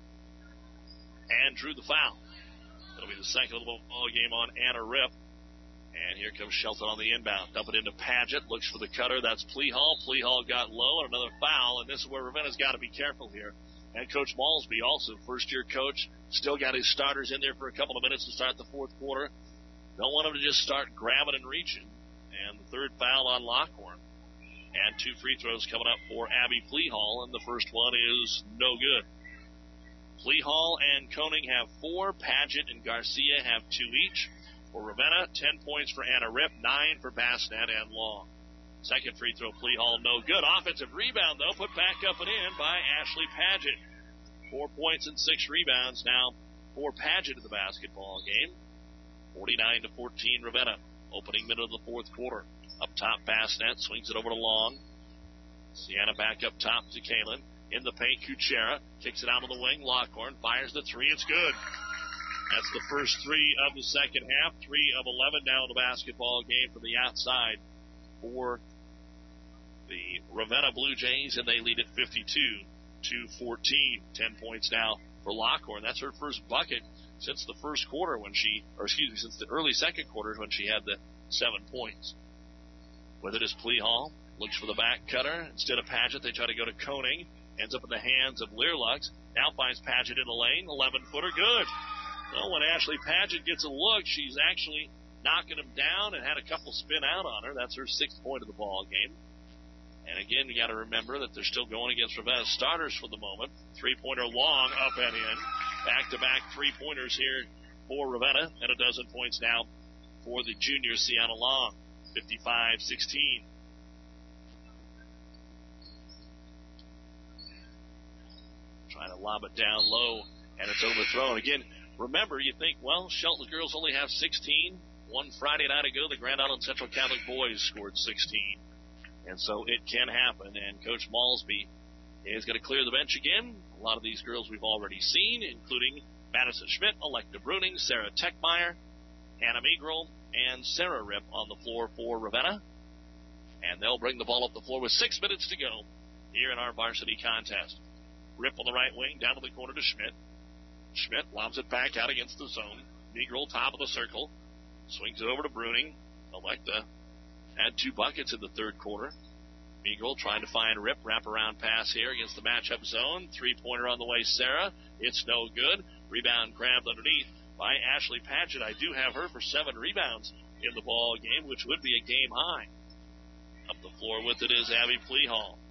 Speaker 2: And drew the foul. It'll be the second of the ball game on Anna Rip. And here comes Shelton on the inbound. Dump it into Paget. Looks for the cutter. That's Pleahall. Pleahall got low, and another foul. And this is where Ravenna's got to be careful here. And Coach Malsby, also first-year coach, still got his starters in there for a couple of minutes to start the fourth quarter. Don't want him to just start grabbing and reaching. And the third foul on Lockhorn. And 2 free throws coming up for Abby Pleahall, and the first one is no good. Pleahall and Koenig have 4. Paget and Garcia have 2 each. For Ravenna, 10 points for Anna Rip, 9 for Bassnet and Long. Second free throw, Pleahall, no good. Offensive rebound, though, put back up and in by Ashley Paget. 4 points and 6 rebounds now for Paget in the basketball game. 49-14 Ravenna, opening minute of the fourth quarter. Up top, Bassnet swings it over to Long. Sienna back up top to Kalen. In the paint, Kuchera kicks it out on the wing. Lockhorn fires the 3. It's good. That's the first 3 of the second half. 3 of 11 now in the basketball game from the outside for the Ravenna Blue Jays, and they lead at 52-14. 10 points now for Lockhorn. That's her first bucket since the first quarter since the early second quarter when she had the 7 points. With it is Pleahall. Looks for the back cutter. Instead of Paget, they try to go to Koenig. Ends up in the hands of Learlux. Now finds Paget in the lane. 11-footer, good. Well, when Ashley Paget gets a look, she's actually knocking him down and had a couple spin out on her. That's her 6th point of the ball game. And again, you got to remember that they're still going against Ravenna's starters for the moment. 3-pointer Long up and in. Back-to-back 3-pointers here for Ravenna, and a dozen points now for the junior Sienna Long. 55-16. Trying to lob it down low, and it's overthrown. Again, remember, you think, well, Shelton girls only have 16. One Friday night ago, the Grand Island Central Catholic boys scored 16. And so it can happen, and Coach Malsby is going to clear the bench again. A lot of these girls we've already seen, including Madison Schmidt, Electa Bruning, Sarah Techmeyer, Hannah Megrel, and Sarah Rip on the floor for Ravenna. And they'll bring the ball up the floor with 6 minutes to go here in our varsity contest. Rip on the right wing, down to the corner to Schmidt. Schmidt lobs it back out against the zone. Megrel, top of the circle. Swings it over to Bruning. Electa had 2 buckets in the third quarter. Megrel trying to find Rip. Wraparound pass here against the matchup zone. 3-pointer on the way, Sarah. It's no good. Rebound grabbed underneath by Ashley Paget. I do have her for 7 rebounds in the ball game, which would be a game high. Up the floor with it is Abby Pleahall.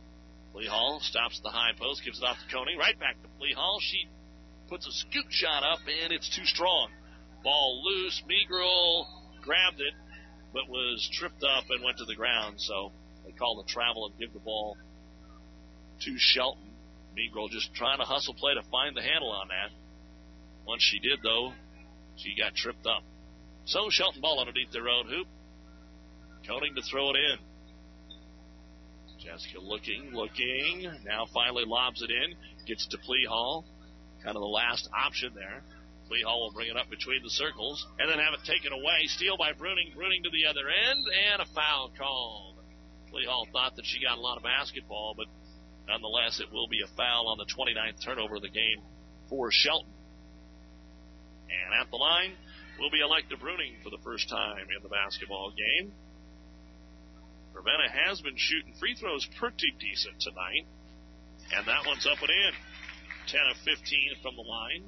Speaker 2: Lee Hall stops at the high post, gives it off to Koenig. Right back to Lee Hall. She puts a scoop shot up, and it's too strong. Ball loose. Meagrel grabbed it, but was tripped up and went to the ground. So they call the travel and give the ball to Shelton. Meagrel just trying to hustle play to find the handle on that. Once she did, though, she got tripped up. So Shelton ball underneath their own hoop. Koenig to throw it in. Jessica looking. Now finally lobs it in. Gets to Plea Hall. Kind of the last option there. Plea Hall will bring it up between the circles and then have it taken away. Steal by Bruning. Bruning to the other end, and a foul called. Plea Hall thought that she got a lot of basketball, but nonetheless, it will be a foul on the 29th turnover of the game for Shelton. And at the line will be Electa Bruning for the first time in the basketball game. Ravenna has been shooting free throws pretty decent tonight. And that one's up and in. 10 of 15 from the line.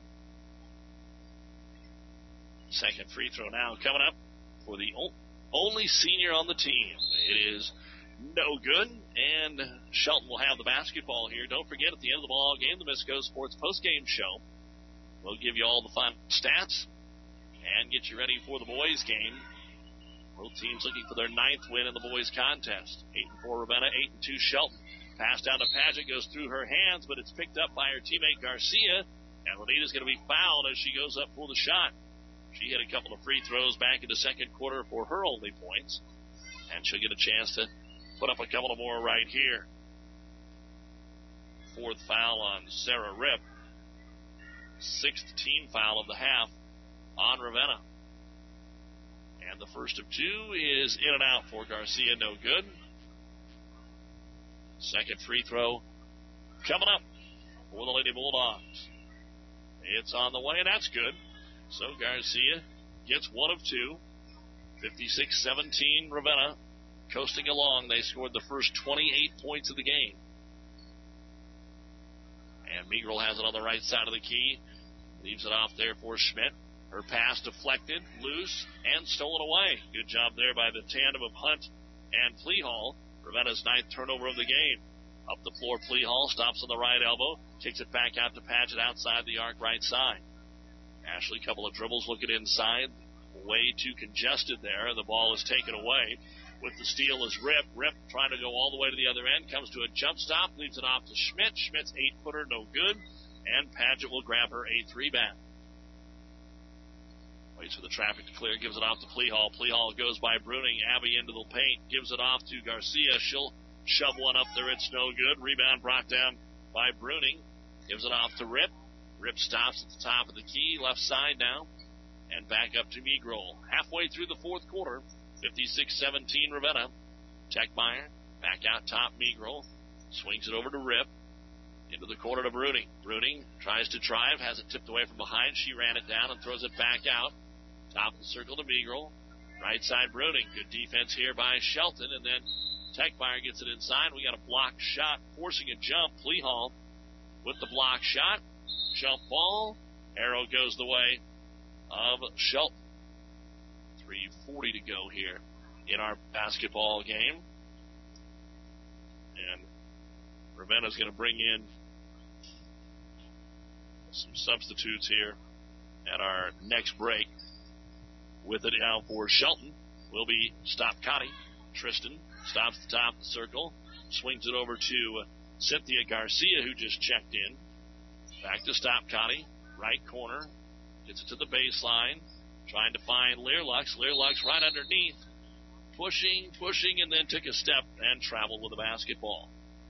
Speaker 2: Second free throw now coming up for the only senior on the team. It is no good, and Shelton will have the basketball here. Don't forget, at the end of the ball game, the Misco Sports postgame show. We'll give you all the final stats and get you ready for the boys' game. Both teams looking for their 9th win in the boys' contest. 8-4 Ravenna, 8-2 Shelton. Pass down to Paget, goes through her hands, but it's picked up by her teammate Garcia, and Lanita's going to be fouled as she goes up for the shot. She hit a couple of free throws back in the second quarter for her only points, and she'll get a chance to put up a couple of more right here. 4th foul on Sarah Rip. 6th team foul of the half on Ravenna. And the first of 2 is in and out for Garcia, no good. Second free throw coming up for the Lady Bulldogs. It's on the way, and that's good. So Garcia gets 1 of 2. 56-17 Ravenna coasting along. They scored the first 28 points of the game. And Meagrel has it on the right side of the key. Leaves it off there for Schmidt. Her pass deflected, loose, and stolen away. Good job there by the tandem of Hunt and Plea Hall. Ravenna's 9th turnover of the game. Up the floor, Plea Hall stops on the right elbow, kicks it back out to Paget outside the arc right side. Ashley, couple of dribbles looking inside. Way too congested there, and the ball is taken away. With the steal is Rip. Rip trying to go all the way to the other end, comes to a jump stop, leaves it off to Schmidt. Schmidt's 8-footer, no good, and Paget will grab her 8th rebound. Waits for the traffic to clear, gives it off to Plea Hall. Plea Hall goes by Bruning. Abby into the paint, gives it off to Garcia. She'll shove one up there, it's no good. Rebound brought down by Bruning. Gives it off to Rip. Rip stops at the top of the key, left side now, and back up to Meagrel. Halfway through the fourth quarter, 56-17 Ravenna. Techmeyer, back out top Meagrel, swings it over to Rip. Into the corner to Bruning. Bruning tries to drive, has it tipped away from behind. She ran it down and throws it back out. Top of the circle to Meagrel. Right side Bruning. Good defense here by Shelton, and then Techmeyer gets it inside. We got a blocked shot, forcing a jump. Plea Hall with the block shot. Jump ball. Arrow goes the way of Shelton. 3:40 to go here in our basketball game. And Ravenna's going to bring in some substitutes here at our next break. With it now for Shelton will be Stopkati. Tristan stops at the top of the circle, swings it over to Cynthia Garcia, who just checked in. Back to Stopkati, right corner, gets it to the baseline, trying to find Learlux. Learlux right underneath, pushing, and then took a step and traveled with the basketball.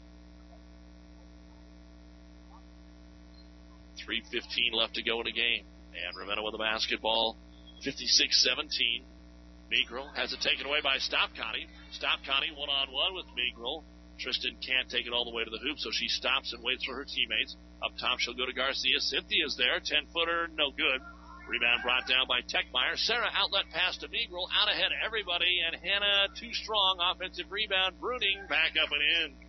Speaker 2: 3:15 left to go in the game. And Ravenna with the basketball, 56-17. Meagrel has it taken away by Stopkati. Stopkati one-on-one with Meagrel. Tristan can't take it all the way to the hoop, so she stops and waits for her teammates. Up top, she'll go to Garcia. Cynthia's there. 10-footer, no good. Rebound brought down by Techmeyer. Sarah outlet pass to Meagrel. Out ahead of everybody, and Hannah too strong. Offensive rebound. Bruning back up and in.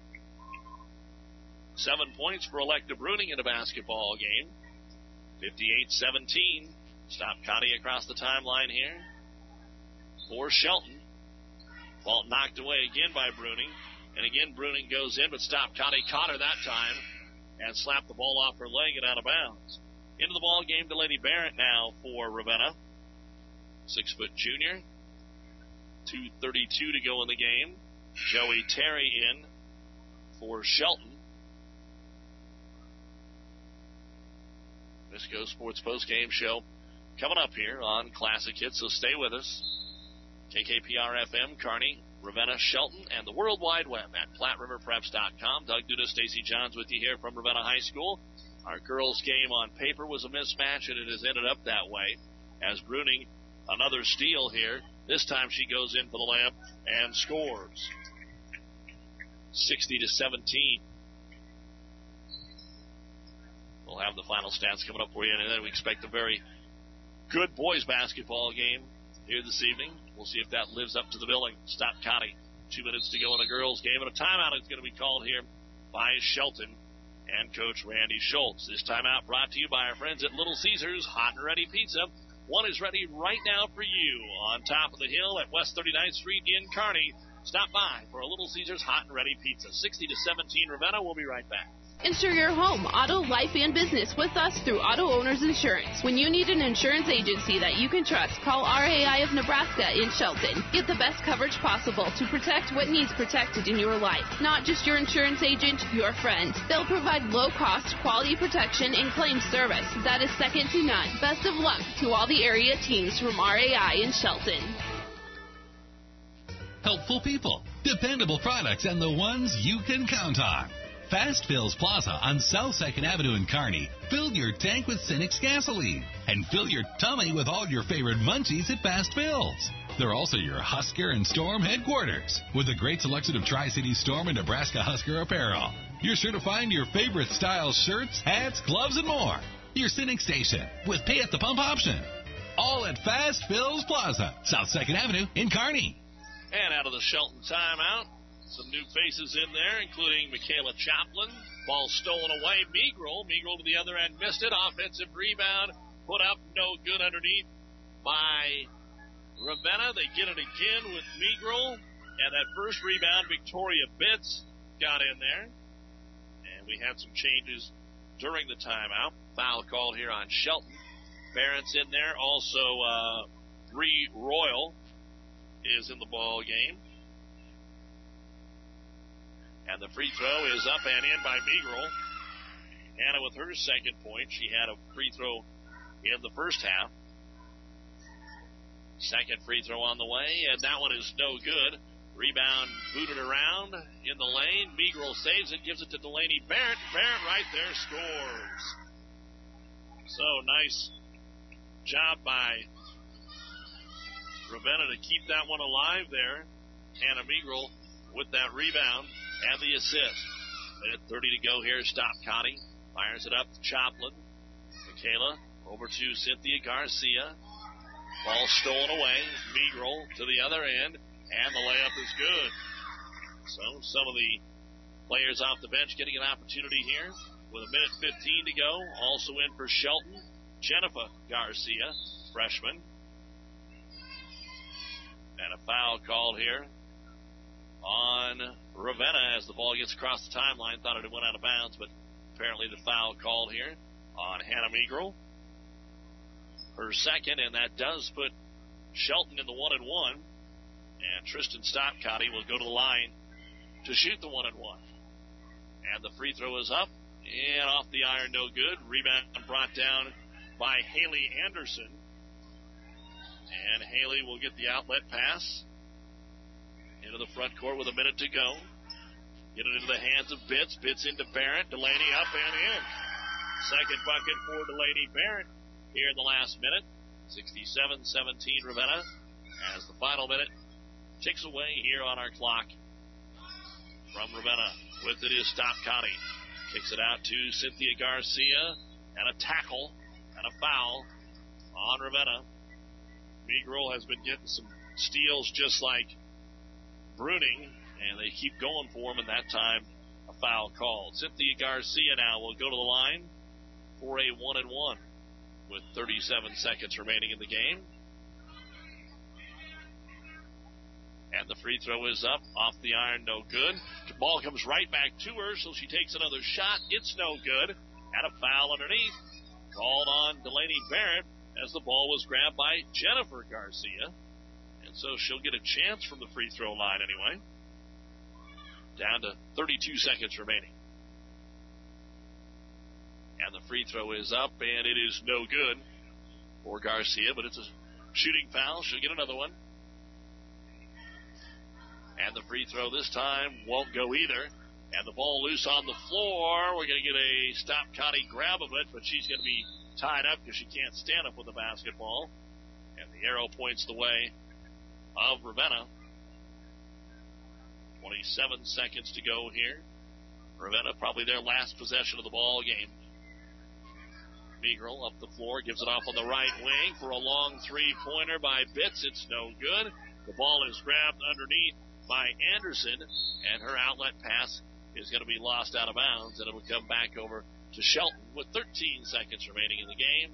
Speaker 2: 7 points for Electa Bruning in a basketball game. 58-17. Stopkati across the timeline here for Shelton. Ball knocked away again by Bruning. And again, Bruning goes in, but Stop Connie caught her that time and slapped the ball off her leg and out of bounds. Into the ball game, Delaney Barrett now for Ravenna. 6-foot junior. 2:32 to go in the game. Joey Terry in for Shelton. Visco Sports Post-Game Show coming up here on Classic Hits, so stay with us. KKPR-FM, Kearney, Ravenna, Shelton, and the World Wide Web at PlatteRiverPreps.com. Doug Duda, Stacy Johns with you here from Ravenna High School. Our girls' game on paper was a mismatch, and it has ended up that way. As Bruning, another steal here. This time she goes in for the layup and scores. 60-17. We'll have the final stats coming up for you, and then we expect a very good boys basketball game here this evening. We'll see if that lives up to the billing. Stop Connie. 2 minutes to go in the girls' game, and a timeout is going to be called here by Shelton and Coach Randy Schultz. This timeout brought to you by our friends at Little Caesars Hot and Ready Pizza. One is ready right now for you on top of the hill at West 39th Street in Kearney. Stop by for a Little Caesars Hot and Ready Pizza. 60-17 Ravenna. We'll be right back.
Speaker 8: Insure your home, auto, life, and business with us through Auto Owners Insurance. When you need an insurance agency that you can trust, call RAI of Nebraska in Shelton. Get the best coverage possible to protect what needs protected in your life. Not just your insurance agent, your friend. They'll provide low-cost, quality protection and claim service that is second to none. Best of luck to all the area teams from RAI in Shelton.
Speaker 15: Helpful people, dependable products, and the ones you can count on. Fast Fills Plaza on South 2nd Avenue in Kearney. Fill your tank with Cinex gasoline and fill your tummy with all your favorite munchies at Fast Fills. They're also your Husker and Storm headquarters with a great selection of Tri-City Storm and Nebraska Husker apparel. You're sure to find your favorite style shirts, hats, gloves, and more. Your Cinex station with pay at the pump option. All at Fast Fills Plaza, South 2nd Avenue in Kearney.
Speaker 2: And out of the Shelton timeout, some new faces in there, including Michaela Chaplin. Ball stolen away. Meagrel to the other end, missed it. Offensive rebound, put up, no good underneath by Ravenna. They get it again with Meagrel. And that first rebound, Victoria Bitts got in there. And we had some changes during the timeout. Foul called here on Shelton. Barrett's in there. Also, Bree Royal is in the ball game. And the free throw is up and in by Meagrel. Hannah with her second point. She had a free throw in the first half. Second free throw on the way, and that one is no good. Rebound booted around in the lane. Meagrel saves it, gives it to Delaney Barrett. Barrett right there scores. So nice job by Ravenna to keep that one alive there. Hannah Meagrel with that rebound and the assist. Minute 30 to go here. Stop Connie. Fires it up to Choplin. Michaela over to Cynthia Garcia. Ball stolen away. Meagrel to the other end. And the layup is good. So some of the players off the bench getting an opportunity here. With a minute 15 to go. Also in for Shelton, Jennifer Garcia, freshman. And a foul called here on Ravenna as the ball gets across the timeline. Thought it went out of bounds, but apparently the foul called here on Hannah Meagrel. Her second, and that does put Shelton in the 1-1. And Tristan Stopcotti will go to the line to shoot the 1-1. And the free throw is up and off the iron, no good. Rebound brought down by Haley Anderson. And Haley will get the outlet pass into the front court with a minute to go. Get it into the hands of Bitts. Bitts into Barrett. Delaney up and in. Second bucket for Delaney Barrett here in the last minute. 67-17 Ravenna as the final minute ticks away here on our clock. From Ravenna with it is Stopcotti. Kicks it out to Cynthia Garcia. And a tackle and a foul on Ravenna. Meagrel has been getting some steals just like Bruning, and they keep going for him, and that time a foul called. Cynthia Garcia now will go to the line for a 1-1 with 37 seconds remaining in the game. And the free throw is up, off the iron, no good. The ball comes right back to her, so she takes another shot. It's no good. And a foul underneath. Called on Delaney Barrett as the ball was grabbed by Jennifer Garcia. And so she'll get a chance from the free throw line anyway. Down to 32 seconds remaining. And the free throw is up, and it is no good for Garcia, but it's a shooting foul. She'll get another one. And the free throw this time won't go either. And the ball loose on the floor. We're going to get a stop Connie grab of it, but she's going to be tied up because she can't stand up with the basketball. And the arrow points the way of Ravenna. 27 seconds to go here. Ravenna probably their last possession of the ball game. Meagrel up the floor, gives it off on the right wing for a long three-pointer by Bitts. It's no good. The ball is grabbed underneath by Anderson, and her outlet pass is going to be lost out of bounds, and it'll come back over to Shelton with 13 seconds remaining in the game.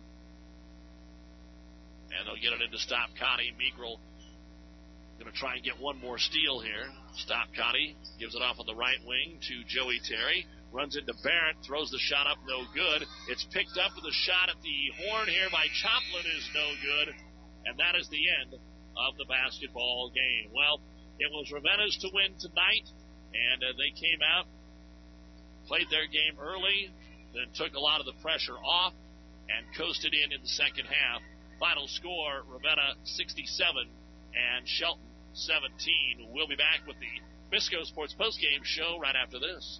Speaker 2: And they'll get it into Stop Connie. Meagrel going to try and get one more steal here. Stop Connie gives it off on the right wing to Joey Terry. Runs into Barrett, throws the shot up, no good. It's picked up with a shot at the horn here by Choplin is no good. And that is the end of the basketball game. Well, it was Ravenna's to win tonight, and they came out, played their game early, then took a lot of the pressure off, and coasted in the second half. Final score, Ravenna 67 and Shelton 17. We'll be back with the Bisco Sports Postgame Show right after this.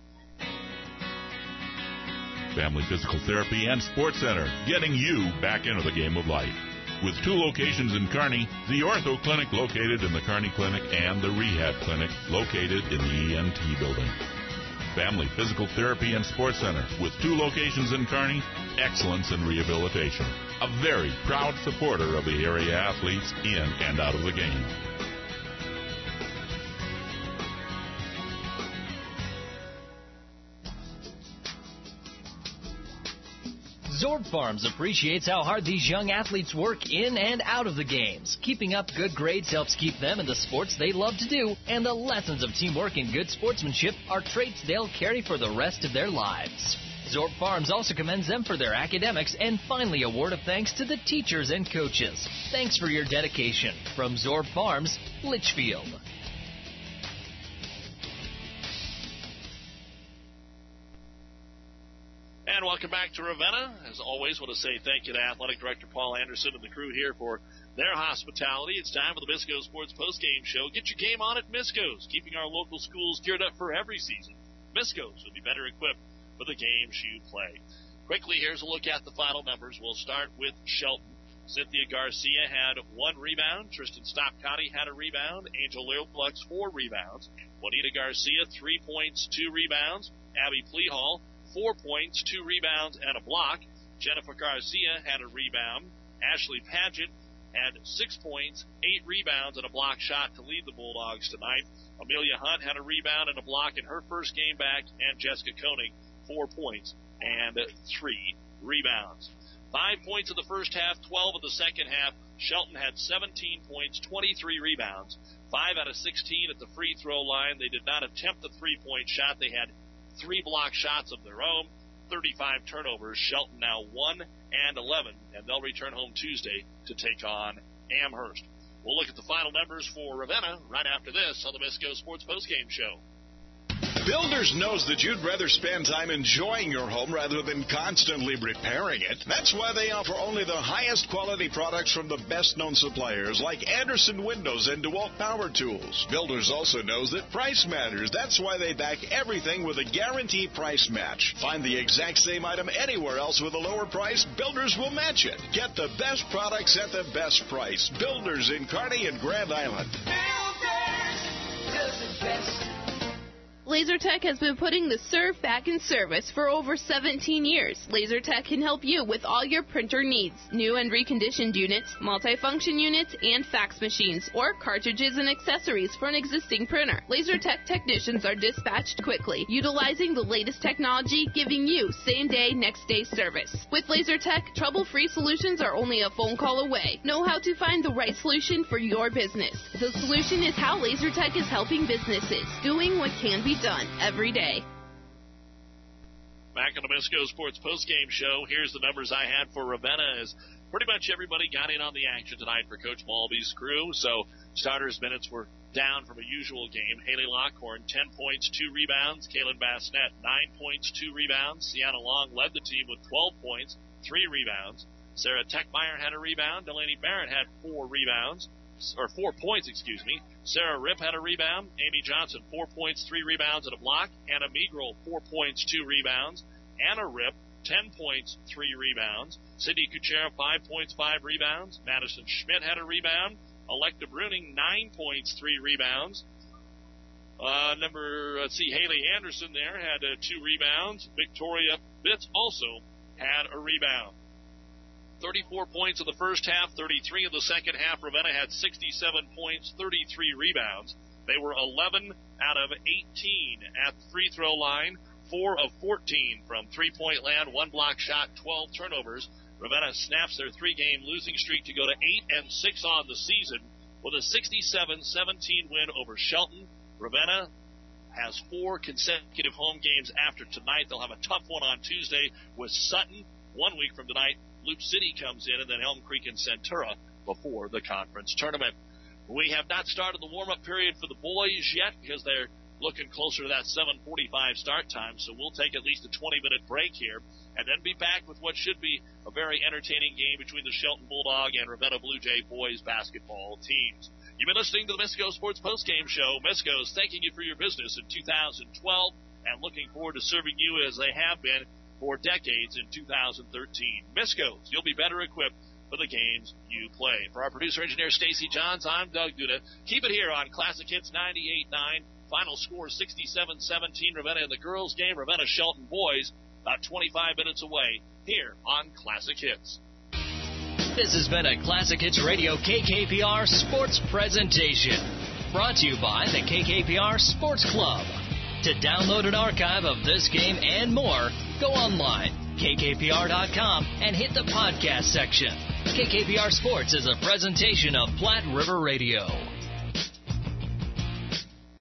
Speaker 16: Family Physical Therapy and Sports Center, getting you back into the game of life. With 2 locations in Kearney, the Ortho Clinic located in the Kearney Clinic and the Rehab Clinic located in the ENT building. Family Physical Therapy and Sports Center, with 2 locations in Kearney, excellence in rehabilitation. A very proud supporter of the area athletes in and out of the game.
Speaker 5: Zorb Farms appreciates how hard these young athletes work in and out of the games. Keeping up good grades helps keep them in the sports they love to do, and the lessons of teamwork and good sportsmanship are traits they'll carry for the rest of their lives. Zorb Farms also commends them for their academics, and finally a word of thanks to the teachers and coaches. Thanks for your dedication. From Zorb Farms, Litchfield.
Speaker 2: And welcome back to Ravenna. As always, want to say thank you to Athletic Director Paul Anderson and the crew here for their hospitality. It's time for the Bisco Sports Postgame Show. Get your game on at Misco's, keeping our local schools geared up for every season. Misco's will be better equipped for the games you play. Quickly, here's a look at the final numbers. We'll start with Shelton. Cynthia Garcia had 1 rebound. Tristan Stopcotti had a rebound. Angel Leoplux 4 rebounds. Juanita Garcia 3 points, 2 rebounds. Abby Pleahall 4 points, 2 rebounds, and a block. Jennifer Garcia had a rebound. Ashley Paget had 6 points, 8 rebounds, and a block shot to lead the Bulldogs tonight. Amelia Hunt had a rebound and a block in her first game back, and Jessica Koenig 4 points and 3 rebounds. 5 points in the first half, 12 in the second half. Shelton had 17 points, 23 rebounds, 5 out of 16 at the free throw line. They did not attempt the three-point shot. They had 3 block shots of their own, 35 turnovers. Shelton now 1-11, and they'll return home Tuesday to take on Amherst. We'll look at the final numbers for Ravenna right after this on the Bisco Sports Postgame Show.
Speaker 17: Builders knows that you'd rather spend time enjoying your home rather than constantly repairing it. That's why they offer only the highest quality products from the best-known suppliers like Anderson Windows and DeWalt Power Tools. Builders also knows that price matters. That's why they back everything with a guaranteed price match. Find the exact same item anywhere else with a lower price, Builders will match it. Get the best products at the best price. Builders in Kearney and Grand Island.
Speaker 9: Builders does it best.
Speaker 8: LaserTech has been putting the serve back in service for over 17 years. LaserTech can help you with all your printer needs. New and reconditioned units, multifunction units, and fax machines, or cartridges and accessories for an existing printer. LaserTech technicians are dispatched quickly, utilizing the latest technology, giving you same-day, next-day service. With LaserTech, trouble-free solutions are only a phone call away. Know how to find the right solution for your business. The solution is how LaserTech is helping businesses, doing what can be done every day.
Speaker 2: Back on the Misco Sports postgame show, here's the numbers I had for Ravenna as pretty much everybody got in on the action tonight for Coach Malby's crew. So starters' minutes were down from a usual game. Haley Lockhorn, 10 points, 2 rebounds. Kaylin Bassnett, 9 points, 2 rebounds. Sienna Long led the team with 12 points, 3 rebounds. Sarah Techmeyer had a rebound. Delaney Barrett had 4 points. Sarah Ripp had a rebound. Amy Johnson, 4 points, 3 rebounds, and a block. Anna Megrel, 4 points, 2 rebounds. Anna Ripp, 10 points, 3 rebounds. Cindy Kuchera, 5 points, 5 rebounds. Madison Schmidt had a rebound. Electa Bruning, 9 points, 3 rebounds. Haley Anderson there had 2 rebounds. Victoria Bitts also had a rebound. 34 points in the first half, 33 in the second half. Ravenna had 67 points, 33 rebounds. They were 11 out of 18 at the free throw line, 4 of 14 from three-point land, 1 block shot, 12 turnovers. Ravenna snaps their 3-game losing streak to go to 8-6 on the season with a 67-17 win over Shelton. Ravenna has 4 consecutive home games after tonight. They'll have a tough one on Tuesday with Sutton. 1 week from tonight, Loop City comes in, and then Elm Creek and Centura before the conference tournament. We have not started the warm-up period for the boys yet because they're looking closer to that 7:45 start time, so we'll take at least a 20-minute break here and then be back with what should be a very entertaining game between the Shelton Bulldog and Ravenna Blue Jay boys basketball teams. You've been listening to the Misco Sports Postgame Show. Misco's thanking you for your business in 2012 and looking forward to serving you as they have been for decades in 2013. Misco's, you'll be better equipped for the games you play. For our producer-engineer Stacy Johns, I'm Doug Duda. Keep it here on Classic Hits 98.9. Final score 67-17 Ravenna in the girls' game. Ravenna Shelton boys about 25 minutes away here on Classic Hits.
Speaker 5: This has been a Classic Hits Radio KKPR Sports presentation. Brought to you by the KKPR Sports Club. To download an archive of this game and more, go online, kkpr.com, and hit the podcast section. KKPR Sports is a presentation of Platte River Radio.